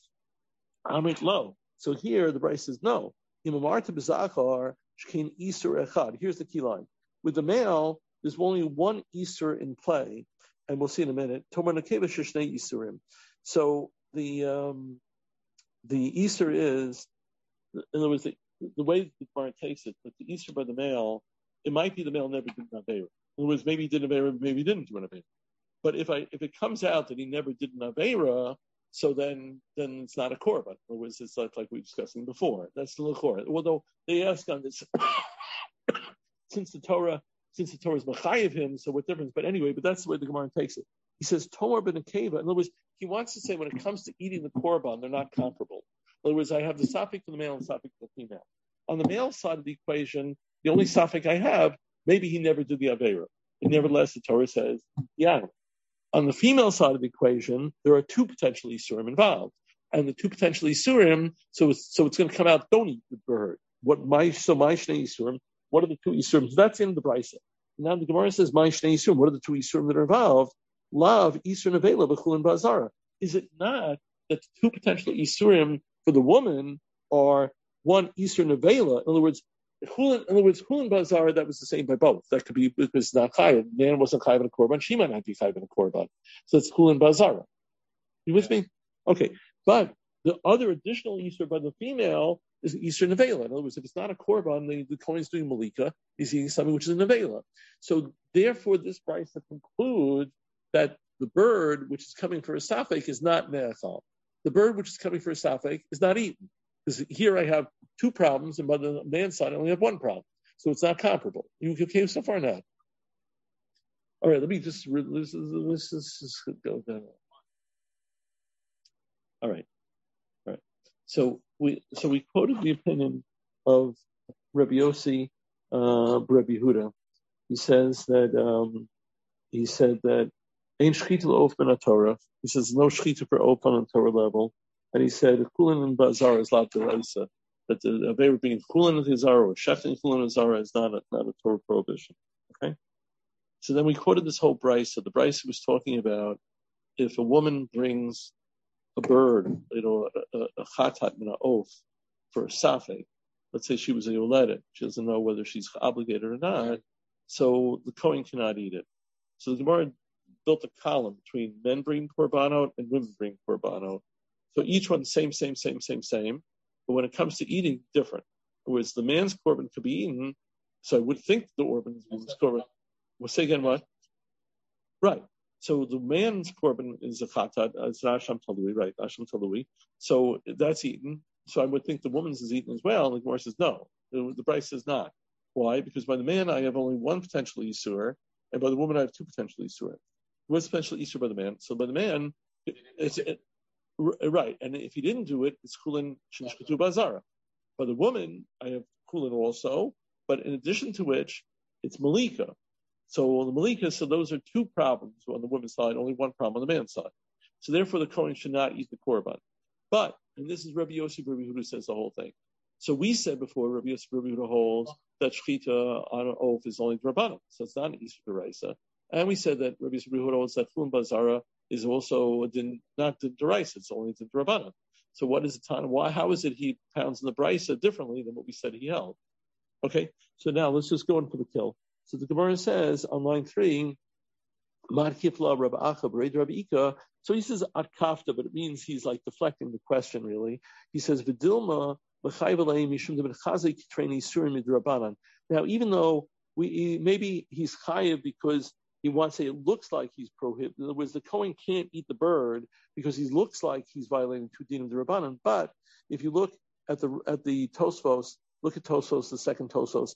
Amri low. So here the Bryce says no. Imamarta b'zachar shkein isur echad. Here's the key line. With the male, there's only one Easter in play, and we'll see in a minute. Tomar nekeva shnei Easterim. So the um, the Easter is, in other words, the, the way the Gemara takes it, that the Easter by the male, it might be the male never did an avera. In other words, maybe he did an avera, maybe he didn't do an avera. But if I if it comes out that he never did an avera, so then then it's not a korban. In other words, it's like, like we were discussing before. That's the korban. Although they ask on this, since the Torah. Since the Torah is machayev him, so what difference? But anyway, but that's the way the Gemara takes it. He says, Tomar ben Akeva. In other words, he wants to say when it comes to eating the korban, they're not comparable. In other words, I have the safek for the male and safek for the female. On the male side of the equation, the only safek I have, maybe he never did the avera. And nevertheless, the Torah says, yeah. On the female side of the equation, there are two potential isurim involved. And the two potential isurim, so it's, so it's going to come out, don't eat the bird. What my, so my shnei isurim, what are the two Yisurim? So that's in the Brisa. Now the Gemara says, "My shnei Yisurim." What are the two Yisurim that are involved? Lav Yisur nevela b'chulin bazara. is it not that the two potential isurim for the woman are one isur nevela? In other words, Chulin, in other words, Chulin Bazara, that was the same by both. That could be because it's not chayiv. Man wasn't chayiv in a korban. She might not be chayiv in a korban. So it's Chulin Bazara. You with me? Okay. But the other additional isur by the female is isur nevela. In other words, if it's not a korban, the, the Kohen is doing malika. He's eating something which is a nevela. So therefore, this price concludes that the bird which is coming for a safek is not ne'echal. The bird which is coming for a safek is not eaten. Because here I have two problems, and by the man's side I only have one problem. So it's not comparable. You came so far now. All right, let me just let's, let's, let's just go down. All right, all right. So we so we quoted the opinion of Rabbi Yossi, uh, Rabbi Yehuda. He says that um, he said that Ein shchita l'of ben Torah. He says no shchita for of on a Torah level. And he said, Chulin and Bazar is lav d'oraisa. That the Aveira being Chulin and Hazara or Shechting Chulin and Hazara is not a, not a Torah prohibition. Okay? So then we quoted this whole brisa. So the brisa was talking about if a woman brings a bird, you know, a, a, a chatat min ha'of for a safek, let's say she was a yoledet, she doesn't know whether she's obligated or not, so the Kohen cannot eat it. So the Gemara built a column between men bringing korbanot and women bringing korbanot. So each one, same, same, same, same, same. But when it comes to eating, different. Whereas the man's korban could be eaten, so I would think the orban's korban. We'll say again what? Right. So the man's korban is a chatat, it's an asham talui, right? Asham talui. So that's eaten. So I would think the woman's is eaten as well. And the Gemara says no. The, the Bryce says not. Why? Because by the man I have only one potential isur, and by the woman I have two potential isur. What's potential isur by the man? So by the man, it's. It, Right, and if he didn't do it, it's chulin shenishchatu bazara. By the woman, I have chulin also, but in addition to which, it's malika. So the malika, so those are two problems on the woman's side, only one problem on the man's side. So therefore, the Kohen should not eat the korban. But, and this is Rabbi Yossi, Rabbi Yehuda says the whole thing. So we said before, Rabbi Yossi, Rabbi Yehuda holds that shchita on an oath is only drabanan, so it's not an isur d'oraisa. And we said that Rabbi Yossi, Rabbi Yehuda holds that chulin bazara is also din, not the deraisa, it's only the drabanan. So what is the time? Why? How is it he pounds in the brisa differently than what we said he held? Okay, so now let's just go in for the kill. So the Gemara says on line three, Mad Kifla Rabbi Acha B'Reid Rabbi Ika. So he says at kafta, but it means he's like deflecting the question really. He says V'dilma L'chayv Aleim Mishum D'Ben Chazik Treni Surim Midrabanan. Now even though we maybe he's chayiv because he wants to say it looks like he's prohibited. In other words, the Kohen can't eat the bird because he looks like he's violating two dinim d'Rabbanan. But if you look at the at the Tosfos, look at Tosfos, the second Tosfos,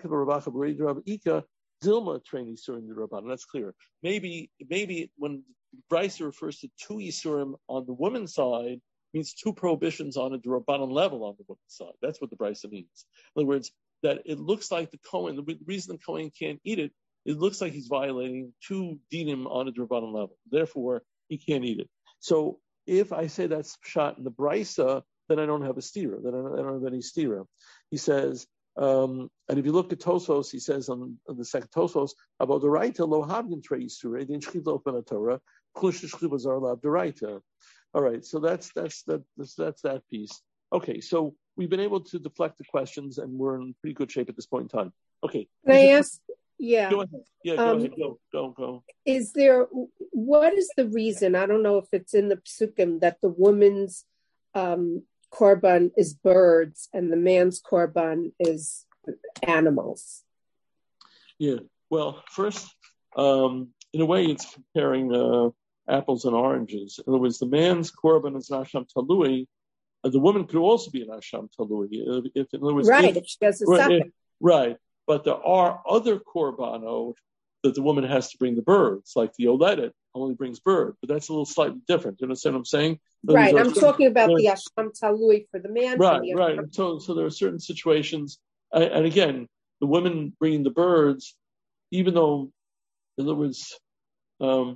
Dilma train Isurim d'Rabbanan. That's clear. Maybe maybe when Brisa refers to two Isurim on the woman's side, means two prohibitions on a d'Rabbanan level on the woman's side. That's what the Brisa means. In other words, that it looks like the Kohen, the reason the Kohen can't eat it, it looks like he's violating two dinim on a d'Rabbanan level. Therefore, he can't eat it. So if I say that's shot in the Brisa, then I don't have a stira. Then I don't, I don't have any stira. He says, um, and if you look at Tosfos, he says on, on the second Tosfos about the Raita lo havgin trei yisur, the inshchit lo ben Torah, klush shchit bazar lav deraita. All right, so that's that's that that's, that's that piece. Okay, so we've been able to deflect the questions, and we're in pretty good shape at this point in time. Okay, can I ask? Yeah. Go ahead. Yeah, go um, ahead. Go, go, go. Is there, what is the reason, I don't know if it's in the psukim, that the woman's um, korban is birds and the man's korban is animals? Yeah. Well, first, um, in a way, it's comparing uh, apples and oranges. In other words, the man's korban is an asham talui. Uh, the woman could also be an asham talui. If, if, in other words, right, if, if she has a right, safek. If, right. But there are other korbanot that the woman has to bring the birds, like the Yoledet only brings bird, but that's a little slightly different. You understand what I'm saying? Right, I'm talking about the Asham Talui for the man. Right, the right. So, so there are certain situations, and again, the women bringing the birds, even though, in other words, um,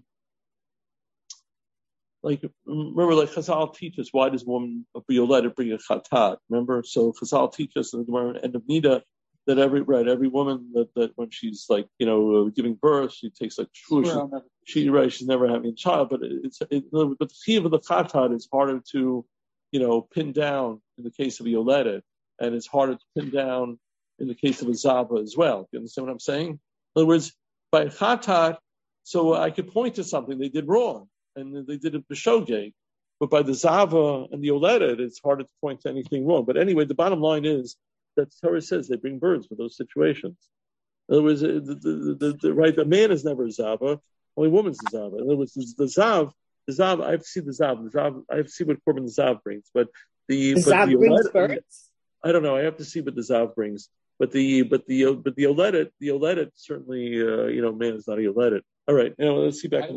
like, remember, like Chazal teach us, why does a woman be Yoledet bring a chatat? Remember? So Chazal teach us in the Gemara end of Nida, that every right every woman that, that when she's like you know giving birth she takes like shvuah. She, she right she's never having a child, but it's it, but the chiyuv of the chatat is harder to you know pin down in the case of a yoledet, and it's harder to pin down in the case of a zava as well. You understand what I'm saying? In other words, by chatat, so I could point to something they did wrong and they did it b'shogeg, but by the zava and the yoledet, it's harder to point to anything wrong. But anyway, the bottom line is that the Torah says they bring birds for those situations. In other words, the, the, the, the, right, a man is never a zava, only a woman's a zava. In other words, the zav, the zav, I have to see the zav, the zav, I have to see what korban the zav brings, but the, the but zav the brings yoledet, birds. I don't know. I have to see what the zav brings, but the but the but the yoledet, the yoledet certainly, uh, you know, man is not a yoledet. All right, now let's see back.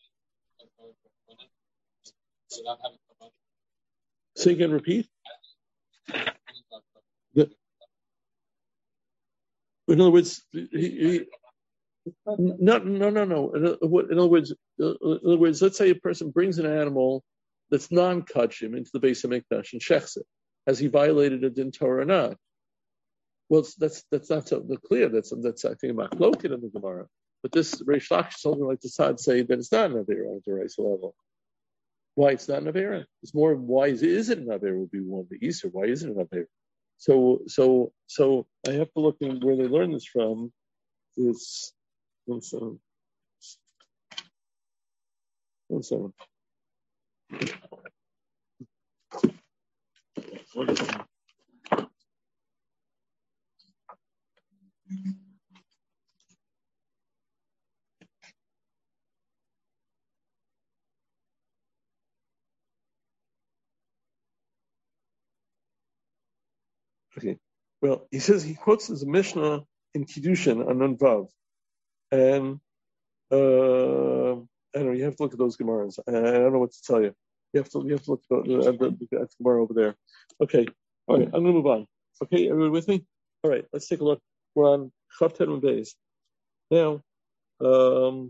So you can repeat. The, in other words, he, he, no, no, no, no. In, in other words, in other words, let's say a person brings an animal that's non-kachim into the Beis Hamikdash and shechs it. Has he violated a din Torah or not? Well, that's that's not so clear. That's that's I think about Machloket in the Gemara. But this Reish Lakish told me like the Sad say that it's not an Avera on the Reisa level. Why it's not an Avera? It's more why is it, is it an Avera would be one of the Easter. Why isn't it an Avera? So so so I have to look in where they learn this from. It's one second. One second. One second. Okay. Well, he says he quotes as a Mishnah in Kiddushin on Nun Vav, and uh, I don't know. You have to look at those Gemaras. I, I don't know what to tell you. You have to you have to look at the, at the, at the Gemara over there. Okay. All right. I'm going to move on. Okay. Everybody with me? All right. Let's take a look. We're on Chav Ted Beis now. Um,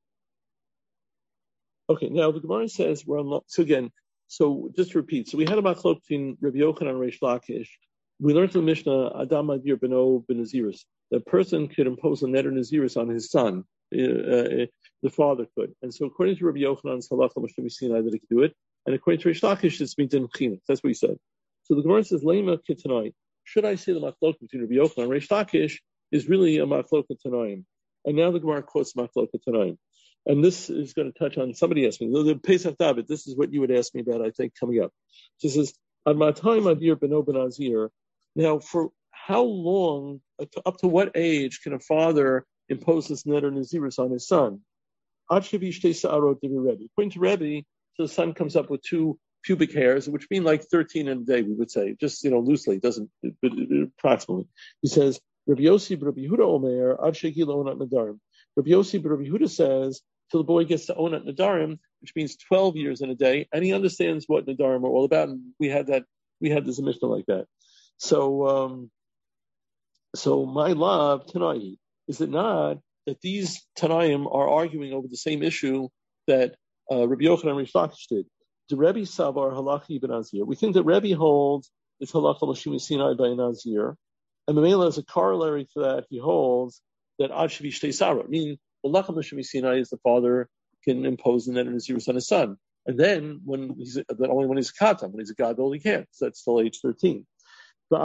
okay. Now the Gemara says we're on. So again, so just to repeat. So we had a machlok between Rabbi Yochanan and Reish Lakish. We learned from the Mishnah, Adam Adir Beno Ben Naziris. The person could impose a neder Naziris on his son. Uh, uh, the father could. And so according to Rabbi Yochanan's halacha, Moshe Sinai, that he could do it. And according to Reish Lakish, it's been chinuch. That's what he said. So the Gemara says, Lema Kitanai. Should I say the machlok between Rabbi Yochanan and Reish Lakish is really a machlok Tanaim? And now the Gemara quotes machlok Tanaim. And this is going to touch on, somebody asked me, the Pesach David, this is what you would ask me about, I think, coming up. She says, Ad Matayim Adir Beno Ben Nazir. Now, for how long, up to what age can a father impose this neder Naziris on his son? According to Rebbe, so the son comes up with two pubic hairs, which mean like thirteen in a day, we would say, just, you know, loosely, it doesn't, but approximately. He says, Rabbi Yossi Rabbi Yehuda Omer, Ad Shegil Onat Nadarim. Rabbi Yossi Rabbi Yehuda says, till the boy gets to Onat Nadarim, which means twelve years in a day, and he understands what Nadarim are all about, and we had that, we had this Mishnah like that. So, um, so my love tonight is it not that these Tanaim are arguing over the same issue that uh, Rabbi Yochanan and Reish Lakish did? The Rebbe Savar Halachi ben Nazir. We think that Rebbe holds it's Halacha L'Shimi Sinai by Nazir, and Mamela as a corollary to that he holds that Ad Shavi Shtei Sarah, meaning Halacha L'Shimi Sinai is the father can impose the neder Nazirus on his son, and then when he's that only when he's a katan, when he's a gadol he can't. So that's still age thirteen. So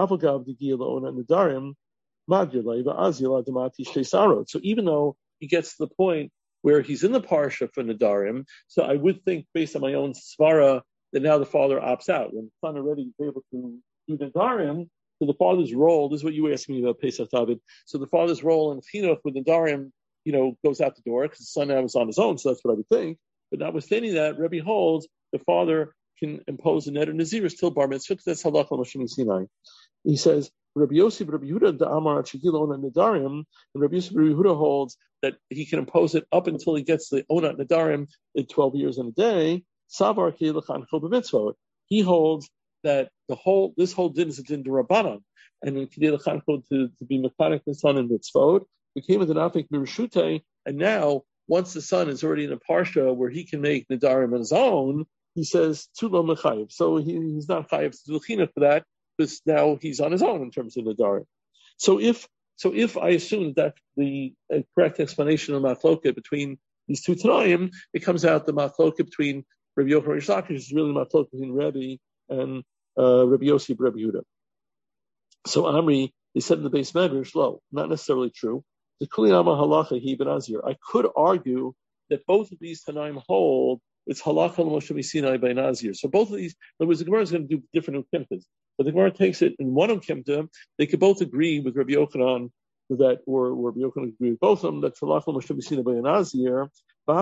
even though he gets to the point where he's in the parsha for Nadarim, so I would think, based on my own svara, that now the father opts out. When the son already is able to do Nadarim, so the father's role, this is what you were asking me about Pesach David, so the father's role in chinuch with Nadarim, you know, goes out the door, because the son now is on his own, so that's what I would think. But notwithstanding that, Rebbe holds the father can impose a neder Naziris till bar mitzvah. That's halacha Moshe Sinai. He says Rabbi Yossi, Rabbi Yehuda, the Amar Shegil Onat Nadarim, and Rabbi Yossi, Rabbi Yehuda holds that he can impose it up until he gets the Onat Nadarim in twelve years in a day. Savar Ki Lechan Chol B'Mitzvot. He holds that the whole this whole din is a din d'Rabbanan, and in Kidei Lechan Chol to to be mechanic the son in mitzvot became a denafik mirshute, and now once the son is already in a parsha where he can make Nadarim on his own. He says, Tulo Mechayev. So he, he's not Chayev to do chinuch for that, because now he's on his own in terms of Nadarim. So if so, if I assume that the uh, correct explanation of Machloket between these two Tanaim, it comes out the Machloket between Rabbi Yochanan and Rish Lakish is really Machloket between Rabbi and uh, Rabbi Yossi and Rabbi Yehuda. So Amri, they said in the base Medrash, low, not necessarily true. The Kuliyama halacha he ben Azir. I could argue that both of these Tanaim hold it's halacha l'Moshe Sinai by Nazir. So both of these, in other words, the Gemara is going to do different ukimtas, but the Gemara takes it in one ukimta. They could both agree with Rabbi Yochanan that, or, or Rabbi Yochanan agree with both of them that halacha l'Moshe Sinai by Nazir. And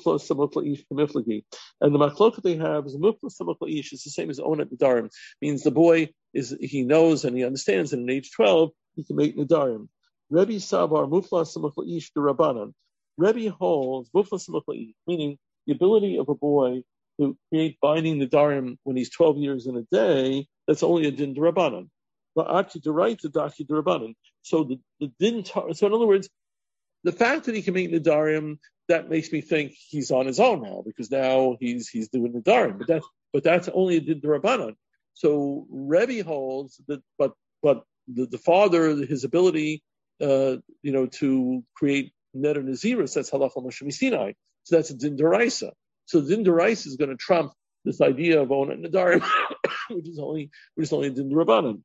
the machloket they have is muflas samach ish. It's the same as onet nedarim. Means the boy is he knows and he understands, and at age twelve he can make nedarim. Rebbe Savar muflas samach ish the Rabbanan. Rebbe holds muflas samach ish, meaning the ability of a boy to create binding nedarim when he's twelve years in a day. That's only a din d'Rabbanan. Ba'ati d'Oraita daki d'Rabbanan. So the the din. So in other words, the fact that he can make nedarim, that makes me think he's on his own now, because now he's he's doing nedarim. But that's but that's only a din d'Rabbanan. So Rebbe holds that, but but the, the father, his ability, uh, you know, to create neder naziris, that's halacha Moshe Sinai. So that's a din d'Oraisa. So the din d'Oraisa is going to trump this idea of onet nedarim, which is only which is only a din d'Rabbanan.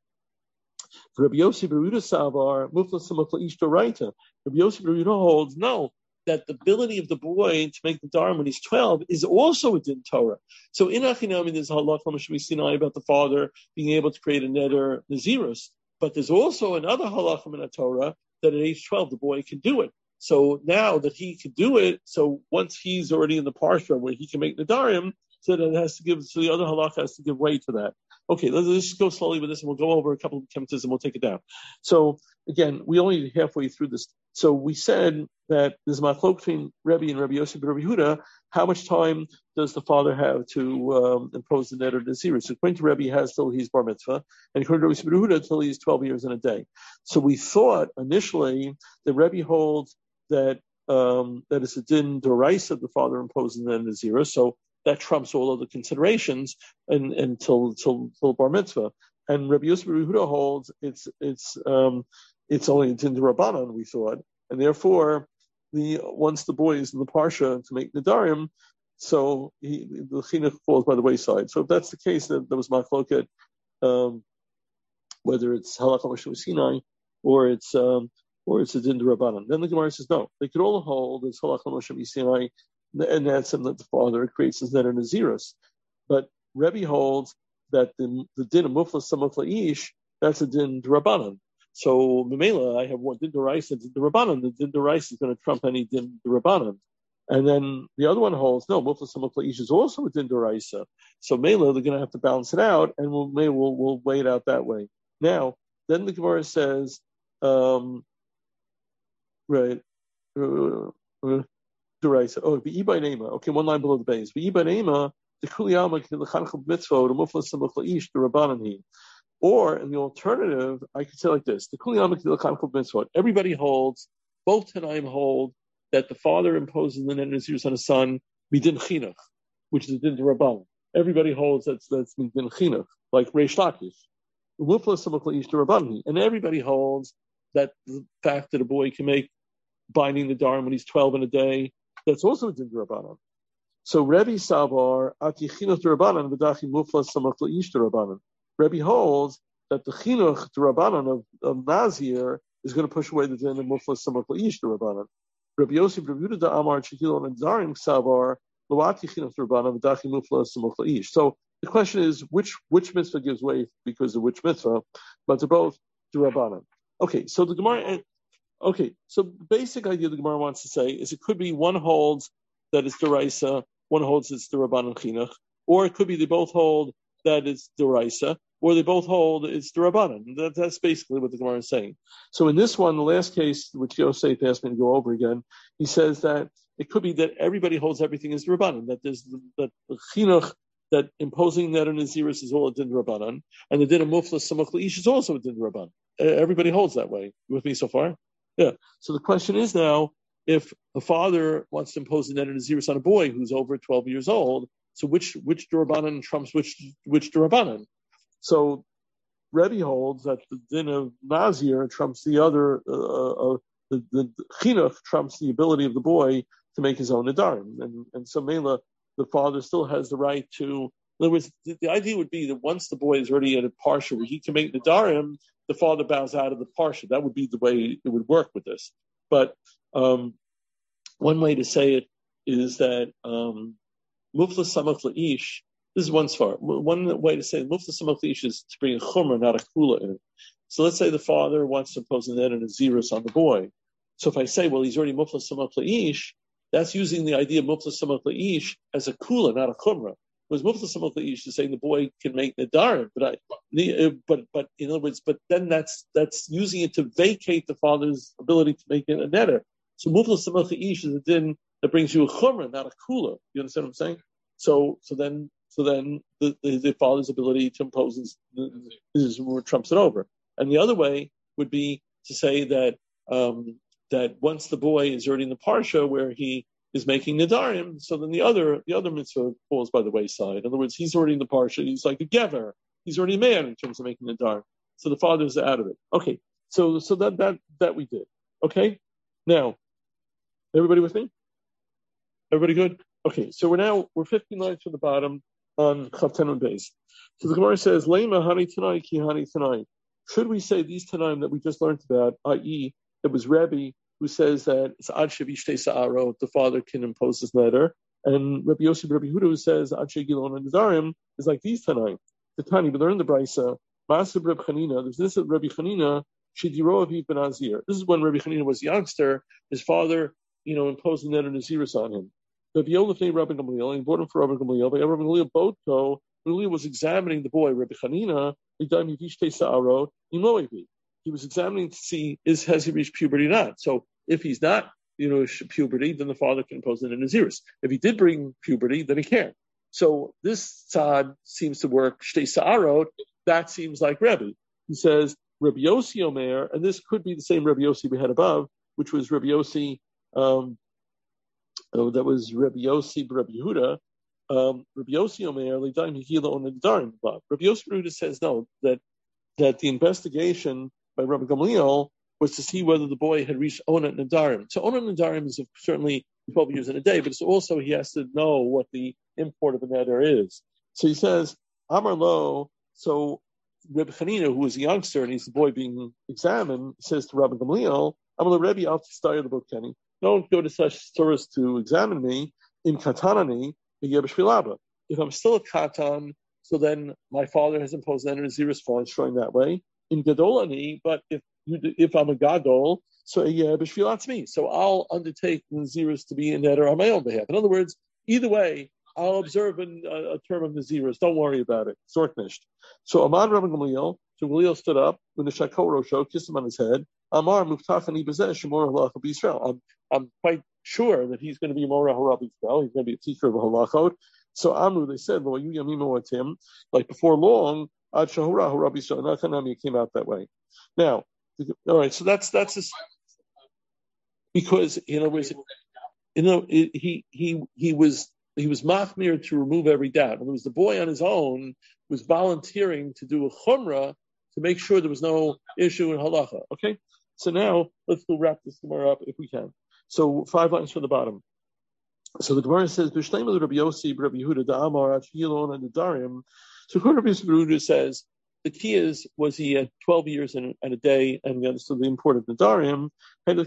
Rabbi Yossi Beruda Savar muflas samach ish d'Oraita. Rabbi Yossi Beruda holds no, that the ability of the boy to make the Dharm when he's twelve is also a din Torah. So in Achinami there's halacha Moshe Sinai about the father being able to create a neder nazirus, but there's also another halacha in the Torah that at age twelve the boy can do it. So now that he can do it, so once he's already in the parsha where he can make nedarim, so that it has to give, so the other halacha has to give way to that. Okay, let's, let's just go slowly with this, and we'll go over a couple of chemicals and we'll take it down. So again, we only halfway through this. So we said that there's machlok between Rebbe and Rabbi Yossi and Rabbi Yehuda. How much time does the father have to um, impose the neder nazirus? So according to Rebbe, he has till he's bar mitzvah, and according to Rabbi Yehuda, till he's twelve years in a day. So we thought initially that Rebbe holds that um, that it's a din d'oraisa the father imposes the neder nazirus. So that trumps all other considerations and, until till, till bar mitzvah. And Rabbi Yossi Rabbi Yehuda holds it's it's um, it's only a din d'Rabbanan, we thought, and therefore the once the boy is in the parsha to make nedarim, so he, the chinuch falls by the wayside. So if that's the case, then there was machloket, um, whether it's halacha Moshe Sinai or it's um, or it's a din d'Rabbanan. Then the Gemara says no, they could all hold it's halacha Moshe Sinai. And that's him that the father creates his neder nazirus. But Rebbe holds that the, the din of muflas samach ish, that's a din d'Rabbanan. So Memela, I have one din d'Oraisa and din d'Rabbanan. The din d'Oraisa is going to trump any din d'Rabbanan. And then the other one holds, no, muflas samach ish is also a din d'Oraisa. So Mela, they're going to have to balance it out, and we'll, we'll, we'll weigh it out that way. Now, then the Gemara says, um, right, uh, uh, Oh, be by nema. Okay, one line below the base. Be by nema. The kuliyama the chanchel mitzvah the muflas samach ish the rabbanan. Or in the alternative, I could say like this: the kuliyama the chanchel mitzvah. Everybody holds. Both Tanaim hold that the father imposes the neder nazirus on his son midin chinuch, which is a din rabbanan. Everybody holds that's that's midin chinuch, like Reish Lakish. Muflas samach ish the rabbanan, and everybody holds that the fact that a boy can make binding the dharm when he's twelve in a day. That's also a din d'Rabbanan. So Rebbe Savar Aki Chinuch d'Rabbanan v'dachi muflas samach ish d'Rabbanan. Rebbe holds that the Chinuch d'Rabbanan of, of Nazir is going to push away the din of muflas samach ish d'Rabbanan. Rebbe Yossi Rebbe Yehuda Amar Shekilon and Zarim Savar Loati Chinuch d'Rabbanan v'dachi muflas samach ish. So the question is which which mitzvah gives way because of which mitzvah, but they're both d'Rabbanan. Okay, so the Gemara. Okay, so the basic idea the Gemara wants to say is it could be one holds that it's d'Oraisa, one holds it's d'Rabbanan chinuch, or it could be they both hold that it's d'Oraisa, or they both hold it's d'Rabbanan. That, that's basically what the Gemara is saying. So in this one, the last case, which Yosef asked me to go over again, he says that it could be that everybody holds everything as d'Rabbanan, that there's that the chinuch, that imposing neder nazirus is all a din d'Rabbanan, and the din of muflas samach ish is also a din d'Rabbanan. Everybody holds that way. You with me so far? Yeah. So the question is now, if a father wants to impose the neder nazirus on a boy who's over twelve years old, so which which d'Rabbanan trumps which which d'Rabbanan? So Rebbe holds that the din of Nazir trumps the other, uh, uh, the, the, the chinuch trumps the ability of the boy to make his own nedarim. And, and so Mela, the father still has the right to, in other words, the, the idea would be that once the boy is already in a parsha where he can make nedarim, the father bows out of the parsha. That would be the way it would work with this. But um, one way to say it is that um, muflas samach la'ish, this is one svar. One way to say muflas samach la'ish is to bring a chumrah, not a kula in it. So let's say the father wants to impose an ed and a zirus on the boy. So if I say, well, he's already muflas samach la'ish, that's using the idea of muflas samach la'ish as a kula, not a chumrah. Whereas muflas samach la'ish is saying the boy can make nedarim, but I, but but in other words, but then that's that's using it to vacate the father's ability to make it a neder. So muflas samach la'ish is a din that brings you a chumrah, not a kula. You understand what I'm saying? So so then so then the, the, the father's ability to impose is, is what trumps it over. And the other way would be to say that um, that once the boy is already in the parsha where he is making nedarim, so then the other the other mitzvah falls by the wayside. In other words, he's already in the parsha. He's like a gever. He's already a man in terms of making nedarim. So the father's out of it. Okay. So so that that that we did. Okay. Now, everybody with me? Everybody good? Okay. So we're now we're fifteen lines from the bottom on Chavten and Beis. So the Gemara says, "Lema hani tanai ki hani tanai." Should we say these tanaim that we just learned about, that is, it was Rebbe who says that it's ad shevishte sa'aro, the father can impose his letter, and Rabbi Yosef Rabbi Huda who says ad shegilon and nedarim is like these tanaim. The Tani, we learned the Brisa, Masib Reb Chanina. There's this of Rabbi Chanina, Shidiro Aviv Ben Azir. This is when Rabbi Chanina was a youngster. His father, you know, imposed the letter Nazirus on him. Rabbi Yolefnei Rabbi Gamliel, and he brought him for Rabbi Gamliel. But Rabbi Gamliel Botko, Gamliel was examining the boy Rabbi Chanina. He was examining to see is has he reached puberty or not. So if he's not, you know, puberty, then the father can impose it in Nazirus. If he did bring puberty, then he can't. So this tzad seems to work. Shtei sa'arot, that seems like Rebbe. He says Rabbi Yossi Omer, and this could be the same Rabbi Yossi we had above, which was Rabbi Yossi. Um, oh, that was Rabbi Yossi, Rabbi Yehuda. Um, Rabbi Yossi Omer, Lidaim Higila on the Nedarim above. Rabbi Yossi Yehuda says no, that that the investigation by Rabbi Gamliel was to see whether the boy had reached Onat Nedarim. So Onat Nedarim is certainly twelve years in a day, but it's also he has to know what the import of a neder is. So he says, Amar Lo, so Rabbi Chanina, who was a youngster and he's the boy being examined, says to Rabbi Gamliel, Amar Lo Rebbe, I'll study the book, Kenny. Don't go to such stores to examine me in Katanani. If I'm still a katan, so then my father has imposed an Nazirus for showing that way. In Gadolani, but if you, if I'm a Gadol, so yeah, b'shvilat's me. So I'll undertake Nazirus to be in Neder on my own behalf. In other words, either way, I'll observe an, a, a term of Nazirus. Don't worry about it. Sorknisht. So Amar Rabbi Gamliel, so Gamliel stood up when the Shakor show, kissed him on his head. Amar Muftachani Bezeh Shemor Halacha B'Yisrael. I'm I'm quite sure that he's going to be Morah Harav Yisrael. He's going to be a teacher of halachot. So Amru, they said, "Lo you yamimo atim." Like before long, Ad Shahura Harav Yisrael. Nachanami came out that way. Now, all right. So that's that's this, because you know, you know, it, he he he was he was machmir to remove every doubt. And it was the boy on his own was volunteering to do a chumrah to make sure there was no issue in halacha. Okay. So now let's go wrap this Gemara up if we can. So five lines from the bottom. So the Gemara says, "B'shleim Rabbi Yossi, Rabbi Yehuda, Da'amar, Achilon, and Nedarim." So Rabbi Yehuda says the key is was he at twelve years and, and a day, and we understood the import of Nedarim. In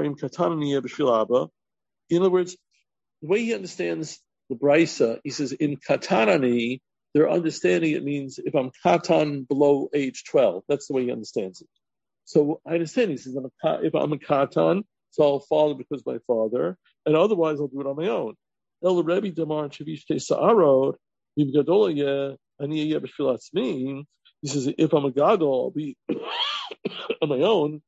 other words, the way he understands the Brisa, he says in Katanani, they're understanding it means if I'm Katan below age twelve. That's the way he understands it. So I understand. He says if I'm a Katan, so I'll follow because my father, and otherwise I'll do it on my own. El Rebbe Damar Chavishte Sa'arod, Viv Gadolaya, Ani Yebishvilat's mean. He says if I'm a Gadol, I'll be on my own.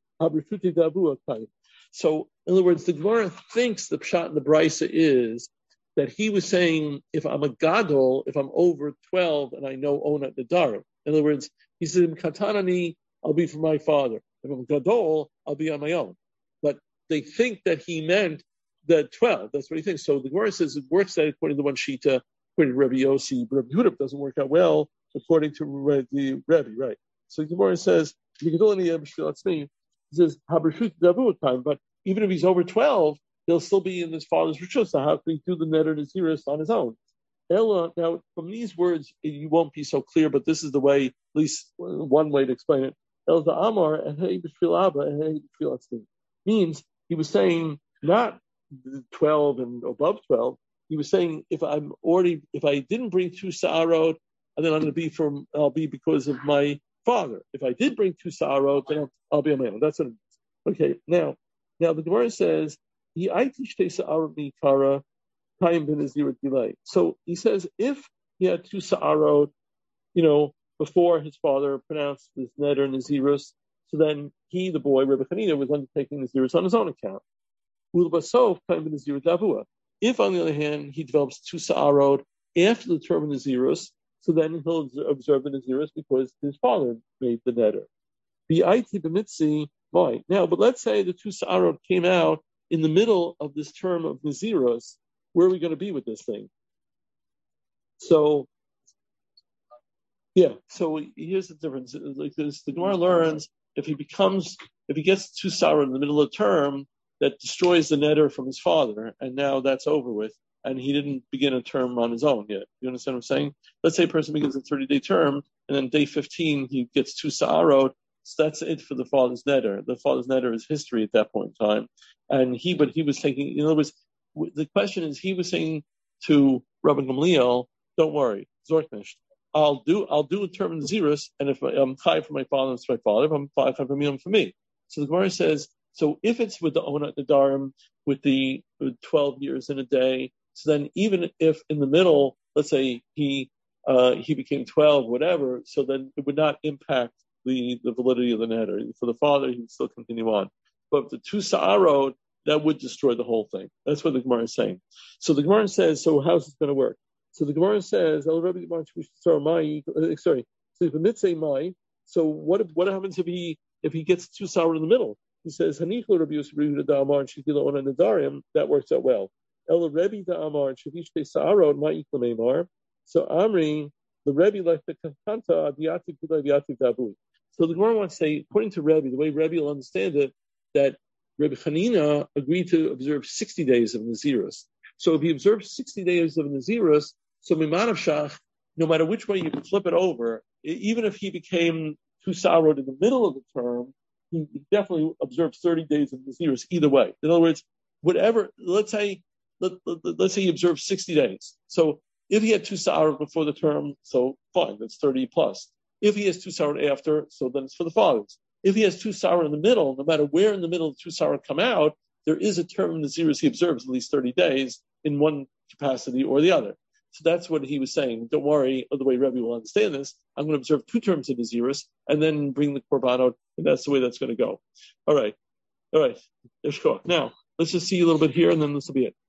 So in other words, the Gemara thinks the pshat in the Brisa is that he was saying if I'm a Gadol, if I'm over twelve and I know Onat Nedarim. In other words, he said in Katanani, I'll be for my father. If I'm a Gadol, I'll be on my own. But they think that he meant the twelve. That's what he thinks. So the Gemara says it works out according to one Shita, according to Rabbi Yossi, but Rabbi Yehuda doesn't work out well according to the Rebbe, right? So Gemara says, he says, but even if he's over twelve, he'll still be in his father's rishus. So how can he do the neder naziris on his own? Ella, now, from these words, you won't be so clear, but this is the way, at least one way to explain it. El the Amar and hey b'shvil Abba and hey b'shvil Atzmi means he was saying not twelve and above twelve. He was saying if I'm already, if I didn't bring two sa'arot, and then I'm going to be from, I'll be because of my father. If I did bring two sa'arot, then I'll be a man. That's what it means. Okay, now, now the Gemara says, he aitish te sa'arot mikara. So he says if he had two sa'arot, you know, before his father pronounced this neder nazirus, so then he, the boy, Rebbe Chanina, was undertaking nazirus on his own account. If, on the other hand, he develops two sa'arot after the term of nazirus, so then he'll observe the nazirus because his father made the neder. Now, but let's say the two sa'arot came out in the middle of this term of nazirus. Where are we going to be with this thing? So, yeah. So here's the difference. Like this, the Gemara learns if he becomes, if he gets two sa'arot in the middle of the term, that destroys the neder from his father, and now that's over with, and he didn't begin a term on his own yet. You understand what I'm saying? Let's say a person begins a thirty-day term, and then day fifteen he gets two sa'arot. So that's it for the father's neder. The father's neder is history at that point in time, and he, but he was taking. In other words, the question is, he was saying to Rabbi Gamliel, "Don't worry, Zorknish. I'll do, I'll do a term in Nazirus, and if I'm chai for my father, it's my father. If I'm chai for me, I'm for me." So the Gemara says, so if it's with the Onat Nadarim, with the with twelve years in a day, so then even if in the middle, let's say he uh, he became twelve, whatever, so then it would not impact the, the validity of the neder. For the father, he would still continue on. But the two sa'arot, that would destroy the whole thing. That's what the Gemara is saying. So the Gemara says, so how's this going to work? So the Gemara says, sorry, so if the say my, so what what happens if he if he gets two sa'arot in the middle? He says, Hanichlo Rabbi Yosef Rehuda Da'amar and Shekila Ona Nadarim, that works out well. Ela Rebbe Da'amar and Shevishte Sa'arot Ma'ikla Meimar. So Amri, the Rebbe like the Kanta Adiatik Gilai Adiatik Dabui. So the Gemara wants to say, according to Rebbe, the way Rebbe will understand it, that Rebbe Chanina agreed to observe sixty days of Nazirus. So if he observes sixty days of Nazirus, so Mimanav Shach, no matter which way you flip it over, even if he became two Sa'arot in the middle of the term, he definitely observes thirty days of Nazirus either way. In other words, whatever, let's say, let, let, let's say he observes sixty days. So if he had two Sa'arot before the term, so fine, that's thirty plus. If he has two Sa'arot after, so then it's for the fathers. If he has two Sa'arot in the middle, no matter where in the middle the two Sa'arot come out, there is a term in Nazirus he observes at least thirty days in one capacity or the other. So that's what he was saying. Don't worry, the way Rebbe will understand this, I'm going to observe two terms of Nazirus and then bring the Korbanot, and that's the way that's going to go. All right. All right. Now, let's just see a little bit here, and then this will be it.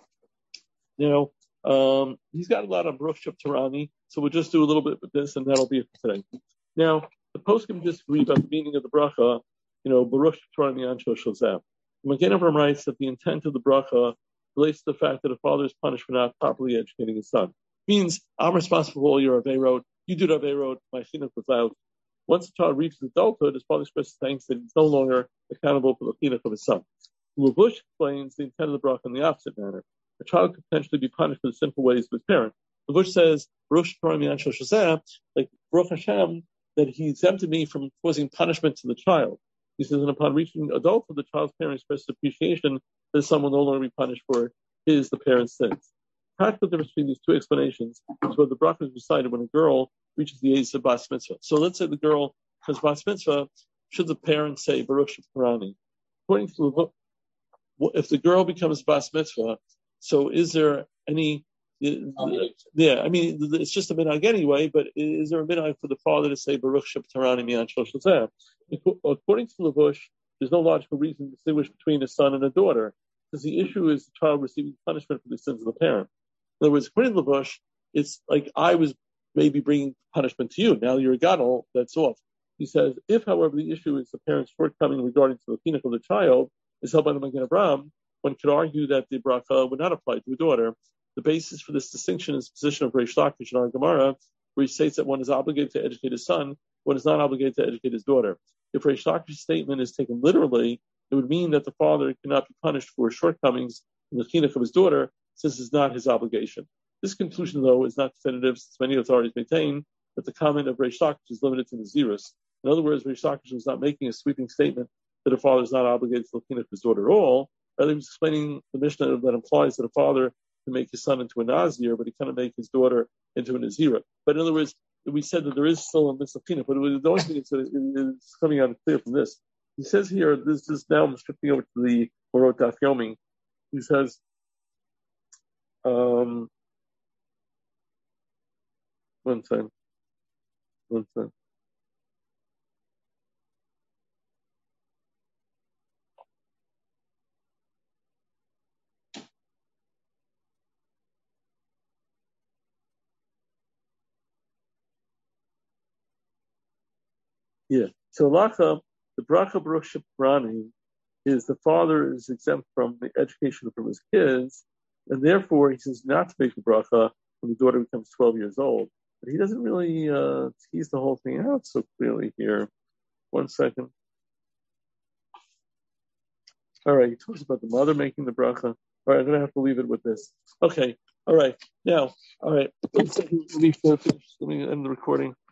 Now, um, he's got a lot of Baruch Sheptarani, so we'll just do a little bit with this, and that'll be it for today. Now, the poskim just read about the meaning of the bracha, you know, Baruch Sheptarani Ansho Shazam. Magen Avraham writes that the intent of the bracha relates to the fact that a father is punished for not properly educating his son. It means, I'm responsible for all your Aveirot, you do the Aveirot, my chinuch was loud. Once the child reaches adulthood, his father expresses thanks that he's no longer accountable for the chinuch of his son. Levush explains the intent of the bracha in the opposite manner. A child could potentially be punished for the sinful ways of his parent. Levush says, Baruch Sheptarani Ansho Shazam, like Baruch Hashem, that he exempted me from causing punishment to the child. He says, and upon reaching adulthood, the child's parent expresses appreciation that someone will no longer be punished for his, the parent's sins. The practical difference between these two explanations is whether the bracha is recited when a girl reaches the age of bas mitzvah. So let's say the girl has bas mitzvah, should the parent say Baruch Sheptarani? According to the book, if the girl becomes bas mitzvah, so is there any, yeah, I mean, it's just a minhag anyway, but is there a minhag for the father to say Baruch Sheptarani mi'an shel shazeh? According to Levush, there's no logical reason to distinguish between a son and a daughter, because the issue is the child receiving punishment for the sins of the parent. In other words, according to Levush, it's like I was maybe bringing punishment to you. Now you're a gadol, that's off. He says, if, however, the issue is the parent's shortcoming regarding to the chinuch of the child, is held by the Magen Avraham, one could argue that the bracha would not apply to a daughter. The basis for this distinction is the position of Reish Lakish in our Gemara, where he states that one is obligated to educate his son, one is not obligated to educate his daughter. If Reish Lakish's statement is taken literally, it would mean that the father cannot be punished for shortcomings in the chinuch of his daughter, since it's not his obligation. This conclusion, though, is not definitive, since many authorities maintain that the comment of Reish Lakish is limited to Nazirus. In other words, Reish Lakish was not making a sweeping statement that a father is not obligated to the chinuch of his daughter at all. Rather, he was explaining the Mishnah that implies that a father can make his son into a Nazir, but he cannot make his daughter into a Nazira. But in other words, we said that there is still a mitzvah chinuch, but the only thing is coming out clear from this. He says here, this is now I'm shifting over to the Morot Daf Yomi. He says, um, one second, one second. Yeah. So Lacha, the bracha Baruch Sheprani, is the father is exempt from the education from his kids, and therefore he says not to make the bracha when the daughter becomes twelve years old. But he doesn't really uh, tease the whole thing out so clearly here. One second. All right, he talks about the mother making the bracha. All right, I'm going to have to leave it with this. Okay, all right. Now, all right, let me finish. Let me end the recording.